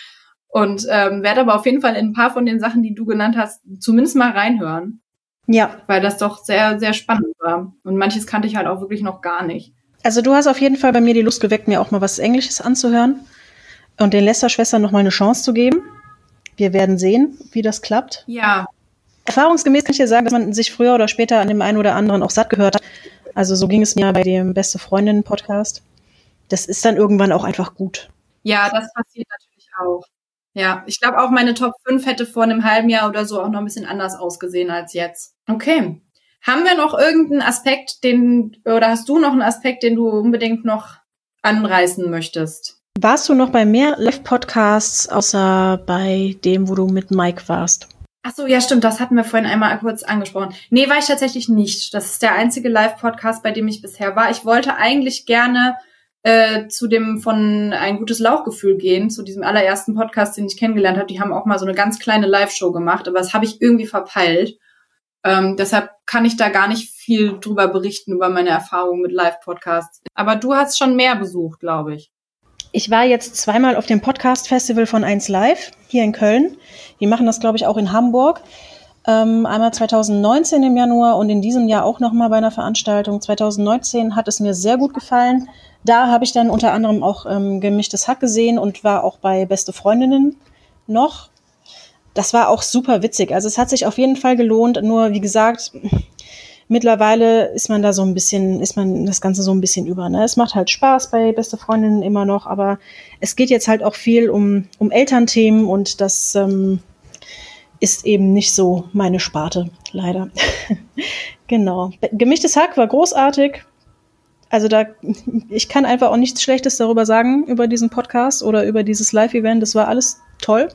Und werde aber auf jeden Fall in ein paar von den Sachen, die du genannt hast, zumindest mal reinhören. Ja. Weil das doch sehr, sehr spannend war. Und manches kannte ich halt auch wirklich noch gar nicht. Also du hast auf jeden Fall bei mir die Lust geweckt, mir auch mal was Englisches anzuhören und den Lester-Schwestern noch mal eine Chance zu geben. Wir werden sehen, wie das klappt. Ja. Erfahrungsgemäß kann ich dir sagen, dass man sich früher oder später an dem einen oder anderen auch satt gehört hat. Also so ging es mir bei dem Beste Freundinnen-Podcast. Das ist dann irgendwann auch einfach gut. Ja, das passiert natürlich auch. Ja, ich glaube auch, meine Top 5 hätte vor einem halben Jahr oder so auch noch ein bisschen anders ausgesehen als jetzt. Okay. Haben wir noch irgendeinen Aspekt, oder hast du noch einen Aspekt, den du unbedingt noch anreißen möchtest? Warst du noch bei mehr Live-Podcasts, außer bei dem, wo du mit Mike warst? Ach so, ja, stimmt, das hatten wir vorhin einmal kurz angesprochen. Nee, war ich tatsächlich nicht. Das ist der einzige Live-Podcast, bei dem ich bisher war. Ich wollte eigentlich gerne zu dem von Ein gutes Lauchgefühl gehen, zu diesem allerersten Podcast, den ich kennengelernt habe. Die haben auch mal so eine ganz kleine Live-Show gemacht, aber das habe ich irgendwie verpeilt. Deshalb kann ich da gar nicht viel drüber berichten, über meine Erfahrungen mit Live-Podcasts. Aber du hast schon mehr besucht, glaube ich. Ich war jetzt zweimal auf dem Podcast-Festival von 1 Live hier in Köln. Die machen das, glaube ich, auch in Hamburg. Einmal 2019 im Januar und in diesem Jahr auch nochmal bei einer Veranstaltung. 2019 hat es mir sehr gut gefallen. Da habe ich dann unter anderem auch Gemischtes Hack gesehen und war auch bei Beste Freundinnen noch. Das war auch super witzig. Also es hat sich auf jeden Fall gelohnt. Nur, wie gesagt, mittlerweile ist man das Ganze so ein bisschen über. Ne? Es macht halt Spaß bei Beste Freundinnen immer noch, aber es geht jetzt halt auch viel um Elternthemen und das ist eben nicht so meine Sparte, leider. Genau. Gemischtes Hack war großartig. Also ich kann einfach auch nichts Schlechtes darüber sagen, über diesen Podcast oder über dieses Live-Event. Das war alles toll.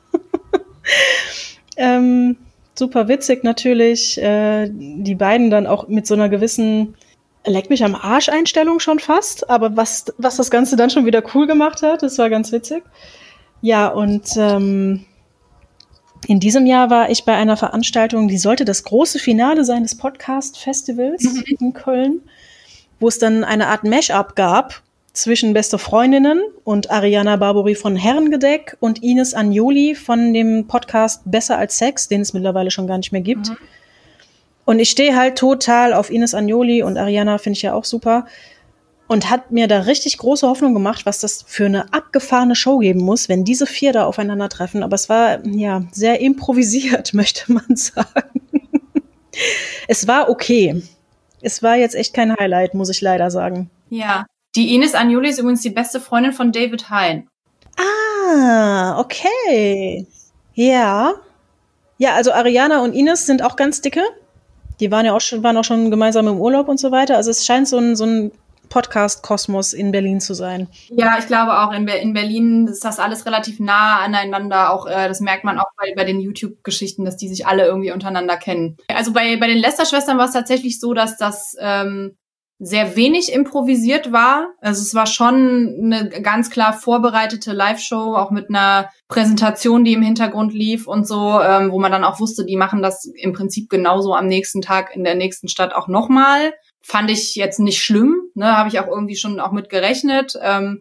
Super witzig natürlich. Die beiden dann auch mit so einer gewissen Leck mich am Arsch-Einstellung schon fast. Aber was das Ganze dann schon wieder cool gemacht hat, das war ganz witzig. Ja, und in diesem Jahr war ich bei einer Veranstaltung, die sollte das große Finale sein des Podcast-Festivals in Köln, wo es dann eine Art Mash-up gab zwischen Beste Freundinnen und Ariana Barbori von Herrengedeck und Ines Agnoli von dem Podcast Besser als Sex, den es mittlerweile schon gar nicht mehr gibt. Und ich stehe halt total auf Ines Agnoli und Ariana finde ich ja auch super und hat mir da richtig große Hoffnung gemacht, was das für eine abgefahrene Show geben muss, wenn diese 4 da aufeinandertreffen. Aber es war ja sehr improvisiert, möchte man sagen. Es war okay. Es war jetzt echt kein Highlight, muss ich leider sagen. Ja, die Ines Agnoli ist übrigens die beste Freundin von David Hein. Ah, okay. Ja. Ja, also Ariana und Ines sind auch ganz dicke. Die waren auch schon gemeinsam im Urlaub und so weiter. Also es scheint so ein Podcast-Kosmos in Berlin zu sein. Ja, ich glaube auch, in Berlin ist das alles relativ nah aneinander. Auch das merkt man auch bei den YouTube-Geschichten, dass die sich alle irgendwie untereinander kennen. Also bei den Lester-Schwestern war es tatsächlich so, dass das sehr wenig improvisiert war. Also es war schon eine ganz klar vorbereitete Live-Show, auch mit einer Präsentation, die im Hintergrund lief und so, wo man dann auch wusste, die machen das im Prinzip genauso am nächsten Tag in der nächsten Stadt auch nochmal. Fand ich jetzt nicht schlimm, ne, habe ich auch irgendwie schon auch mit gerechnet.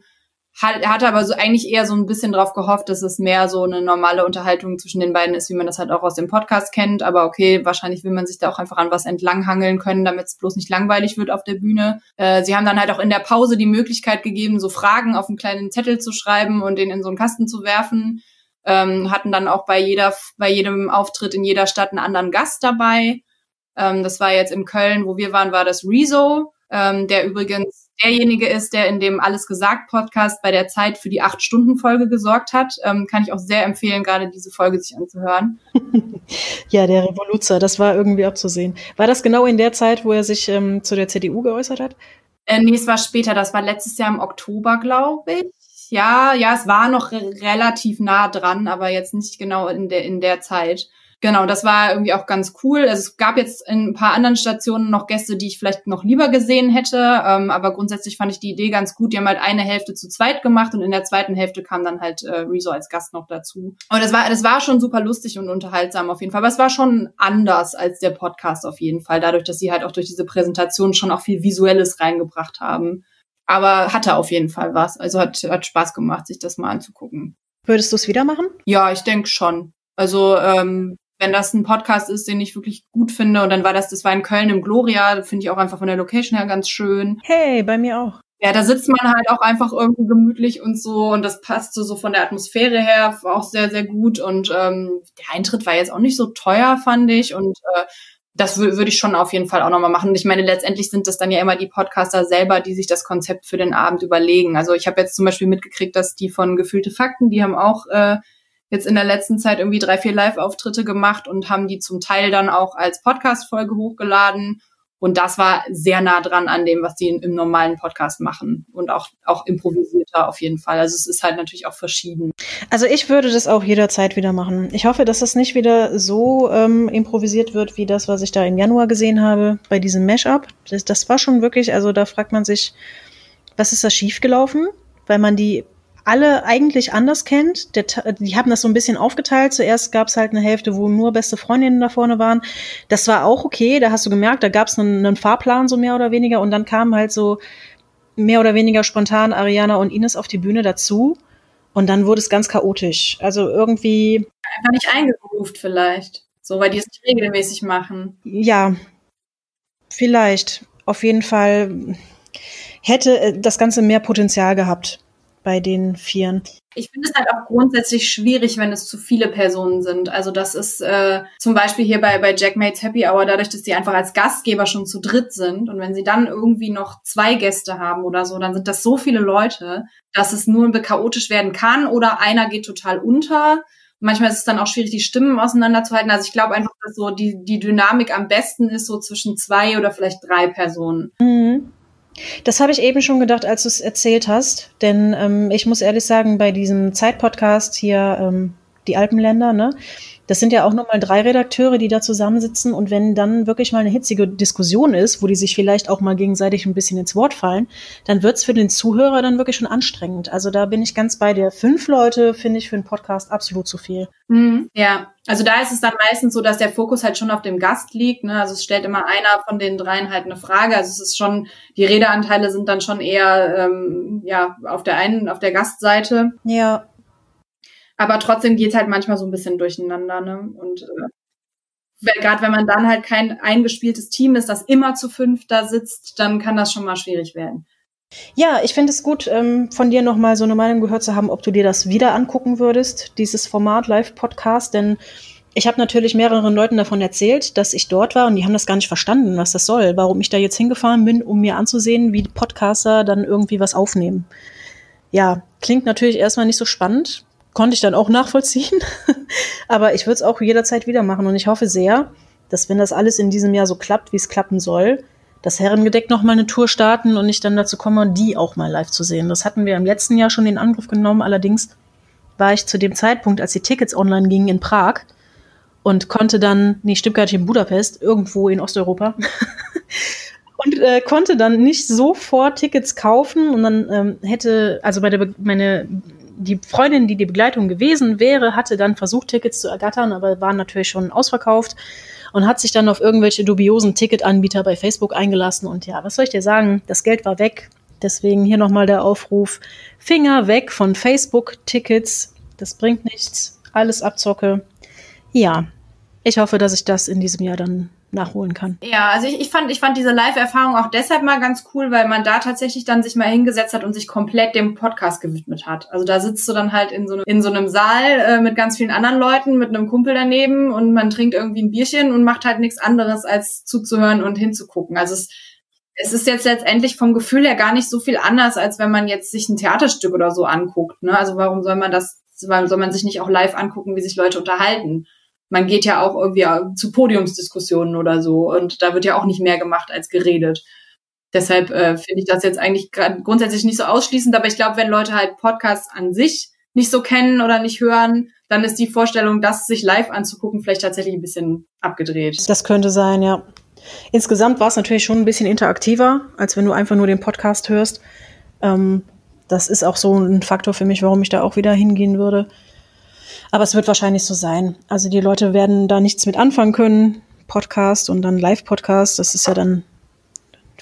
Hatte aber so eigentlich eher so ein bisschen drauf gehofft, dass es mehr so eine normale Unterhaltung zwischen den beiden ist, wie man das halt auch aus dem Podcast kennt. Aber okay, wahrscheinlich will man sich da auch einfach an was entlanghangeln können, damit es bloß nicht langweilig wird auf der Bühne. Sie haben dann halt auch in der Pause die Möglichkeit gegeben, so Fragen auf einen kleinen Zettel zu schreiben und den in so einen Kasten zu werfen. Hatten dann auch bei jedem Auftritt in jeder Stadt einen anderen Gast dabei. Das war jetzt in Köln, wo wir waren, war das Rezo, der übrigens derjenige ist, der in dem Alles gesagt Podcast bei der Zeit für die 8-Stunden-Folge gesorgt hat. Kann ich auch sehr empfehlen, gerade diese Folge sich anzuhören. Ja, der Revoluzer, das war irgendwie abzusehen. War das genau in der Zeit, wo er sich zu der CDU geäußert hat? Nee, es war später. Das war letztes Jahr im Oktober, glaube ich. Ja, es war noch relativ nah dran, aber jetzt nicht genau in der Zeit. Genau, das war irgendwie auch ganz cool. Also es gab jetzt in ein paar anderen Stationen noch Gäste, die ich vielleicht noch lieber gesehen hätte, aber grundsätzlich fand ich die Idee ganz gut. Die haben halt eine Hälfte zu zweit gemacht und in der zweiten Hälfte kam dann halt Rezo als Gast noch dazu. Und das war schon super lustig und unterhaltsam auf jeden Fall, aber es war schon anders als der Podcast auf jeden Fall, dadurch, dass sie halt auch durch diese Präsentation schon auch viel Visuelles reingebracht haben. Aber hatte auf jeden Fall was, also hat Spaß gemacht, sich das mal anzugucken. Würdest du es wieder machen? Ja, ich denke schon. Also wenn das ein Podcast ist, den ich wirklich gut finde, und dann das war in Köln im Gloria, finde ich auch einfach von der Location her ganz schön. Hey, bei mir auch. Ja, da sitzt man halt auch einfach irgendwie gemütlich und so, und das passt so von der Atmosphäre her auch sehr, sehr gut, und der Eintritt war jetzt auch nicht so teuer, fand ich, und das würde ich schon auf jeden Fall auch nochmal machen. Und ich meine, letztendlich sind das dann ja immer die Podcaster selber, die sich das Konzept für den Abend überlegen. Also ich habe jetzt zum Beispiel mitgekriegt, dass die von Gefühlte Fakten, die haben auch jetzt in der letzten Zeit irgendwie 3-4 Live-Auftritte gemacht und haben die zum Teil dann auch als Podcast-Folge hochgeladen. Und das war sehr nah dran an dem, was die im normalen Podcast machen. Und auch improvisierter auf jeden Fall. Also es ist halt natürlich auch verschieden. Also ich würde das auch jederzeit wieder machen. Ich hoffe, dass das nicht wieder so improvisiert wird, wie das, was ich da im Januar gesehen habe, bei diesem Mashup. Das war schon wirklich, also da fragt man sich, was ist da schiefgelaufen? Weil man die alle eigentlich anders kennt. Die haben das so ein bisschen aufgeteilt. Zuerst gab es halt eine Hälfte, wo nur beste Freundinnen da vorne waren. Das war auch okay. Da hast du gemerkt, da gab es einen Fahrplan so mehr oder weniger. Und dann kamen halt so mehr oder weniger spontan Ariana und Ines auf die Bühne dazu. Und dann wurde es ganz chaotisch. Also irgendwie... Einfach nicht eingegroovt vielleicht. So, weil die es nicht regelmäßig machen. Ja, vielleicht. Auf jeden Fall hätte das Ganze mehr Potenzial gehabt bei den Vieren. Ich finde es halt auch grundsätzlich schwierig, wenn es zu viele Personen sind. Also das ist zum Beispiel hier bei Jackmates Happy Hour, dadurch, dass die einfach als Gastgeber schon zu dritt sind, und wenn sie dann irgendwie noch 2 Gäste haben oder so, dann sind das so viele Leute, dass es nur chaotisch werden kann, oder einer geht total unter. Manchmal ist es dann auch schwierig, die Stimmen auseinanderzuhalten. Also ich glaube einfach, dass so die Dynamik am besten ist so zwischen 2 oder vielleicht 3 Personen. Mhm. Das habe ich eben schon gedacht, als du es erzählt hast, denn ich muss ehrlich sagen, bei diesem Zeit-Podcast hier, die Alpenländer, ne, das sind ja auch nochmal 3 Redakteure, die da zusammensitzen, und wenn dann wirklich mal eine hitzige Diskussion ist, wo die sich vielleicht auch mal gegenseitig ein bisschen ins Wort fallen, dann wird's für den Zuhörer dann wirklich schon anstrengend. Also da bin ich ganz bei dir. 5 Leute finde ich für einen Podcast absolut zu viel. Ja, also da ist es dann meistens so, dass der Fokus halt schon auf dem Gast liegt, ne? Also es stellt immer einer von den 3 halt eine Frage. Also es ist schon, die Redeanteile sind dann schon eher auf der Gastseite. Ja. Aber trotzdem geht's halt manchmal so ein bisschen durcheinander, ne? Und gerade wenn man dann halt kein eingespieltes Team ist, das immer zu 5 da sitzt, dann kann das schon mal schwierig werden. Ja, ich finde es gut, von dir nochmal so eine Meinung gehört zu haben, ob du dir das wieder angucken würdest, dieses Format Live-Podcast, denn ich habe natürlich mehreren Leuten davon erzählt, dass ich dort war, und die haben das gar nicht verstanden, was das soll, warum ich da jetzt hingefahren bin, um mir anzusehen, wie die Podcaster dann irgendwie was aufnehmen. Ja, klingt natürlich erstmal nicht so spannend, konnte ich dann auch nachvollziehen, aber ich würde es auch jederzeit wieder machen, und ich hoffe sehr, dass, wenn das alles in diesem Jahr so klappt, wie es klappen soll, dass Herrengedeck noch mal eine Tour starten und ich dann dazu komme, die auch mal live zu sehen. Das hatten wir im letzten Jahr schon in Angriff genommen. Allerdings war ich zu dem Zeitpunkt, als die Tickets online gingen, in Prag und konnte dann, stimmt gar nicht, in Budapest, irgendwo in Osteuropa, und konnte dann nicht sofort Tickets kaufen, und dann die Freundin, die Begleitung gewesen wäre, hatte dann versucht, Tickets zu ergattern, aber waren natürlich schon ausverkauft, und hat sich dann auf irgendwelche dubiosen Ticketanbieter bei Facebook eingelassen. Und ja, was soll ich dir sagen? Das Geld war weg. Deswegen hier nochmal der Aufruf: Finger weg von Facebook-Tickets. Das bringt nichts. Alles Abzocke. Ja, ich hoffe, dass ich das in diesem Jahr dann nachholen kann. Ja, also ich fand diese Live-Erfahrung auch deshalb mal ganz cool, weil man da tatsächlich dann sich mal hingesetzt hat und sich komplett dem Podcast gewidmet hat. Also da sitzt du dann halt in so einem Saal mit ganz vielen anderen Leuten, mit einem Kumpel daneben, und man trinkt irgendwie ein Bierchen und macht halt nichts anderes, als zuzuhören und hinzugucken. Also es ist jetzt letztendlich vom Gefühl her gar nicht so viel anders, als wenn man jetzt sich ein Theaterstück oder so anguckt, ne? Also warum soll man sich nicht auch live angucken, wie sich Leute unterhalten? Man geht ja auch irgendwie zu Podiumsdiskussionen oder so, und da wird ja auch nicht mehr gemacht als geredet. Deshalb finde ich das jetzt eigentlich grundsätzlich nicht so ausschließend, aber ich glaube, wenn Leute halt Podcasts an sich nicht so kennen oder nicht hören, dann ist die Vorstellung, das sich live anzugucken, vielleicht tatsächlich ein bisschen abgedreht. Das könnte sein, ja. Insgesamt war es natürlich schon ein bisschen interaktiver, als wenn du einfach nur den Podcast hörst. Das ist auch so ein Faktor für mich, warum ich da auch wieder hingehen würde. Aber es wird wahrscheinlich so sein. Also die Leute werden da nichts mit anfangen können. Podcast und dann Live-Podcast, das ist ja dann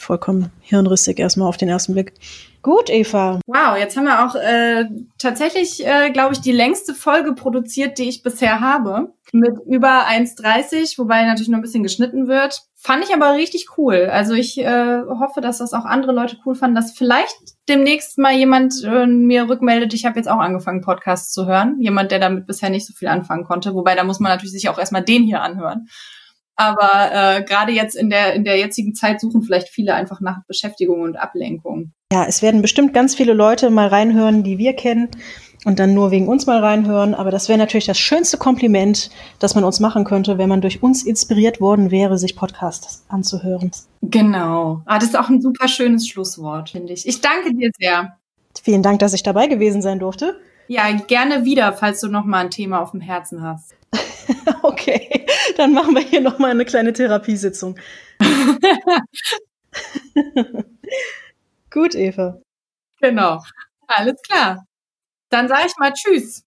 vollkommen hirnrissig erstmal auf den ersten Blick. Gut, Eva. Wow, jetzt haben wir auch tatsächlich, glaube ich, die längste Folge produziert, die ich bisher habe. Mit über 1,30, wobei natürlich noch ein bisschen geschnitten wird. Fand ich aber richtig cool. Also ich hoffe, dass das auch andere Leute cool fanden, dass vielleicht demnächst mal jemand mir rückmeldet, ich habe jetzt auch angefangen, Podcasts zu hören. Jemand, der damit bisher nicht so viel anfangen konnte. Wobei, da muss man natürlich sich auch erstmal den hier anhören. Aber gerade jetzt in der jetzigen Zeit suchen vielleicht viele einfach nach Beschäftigung und Ablenkung. Ja, es werden bestimmt ganz viele Leute mal reinhören, die wir kennen und dann nur wegen uns mal reinhören. Aber das wäre natürlich das schönste Kompliment, das man uns machen könnte, wenn man durch uns inspiriert worden wäre, sich Podcasts anzuhören. Genau. Das ist auch ein super schönes Schlusswort, finde ich. Ich danke dir sehr. Vielen Dank, dass ich dabei gewesen sein durfte. Ja, gerne wieder, falls du noch mal ein Thema auf dem Herzen hast. Okay, dann machen wir hier noch mal eine kleine Therapiesitzung. Gut, Eva. Genau. Alles klar. Dann sage ich mal Tschüss.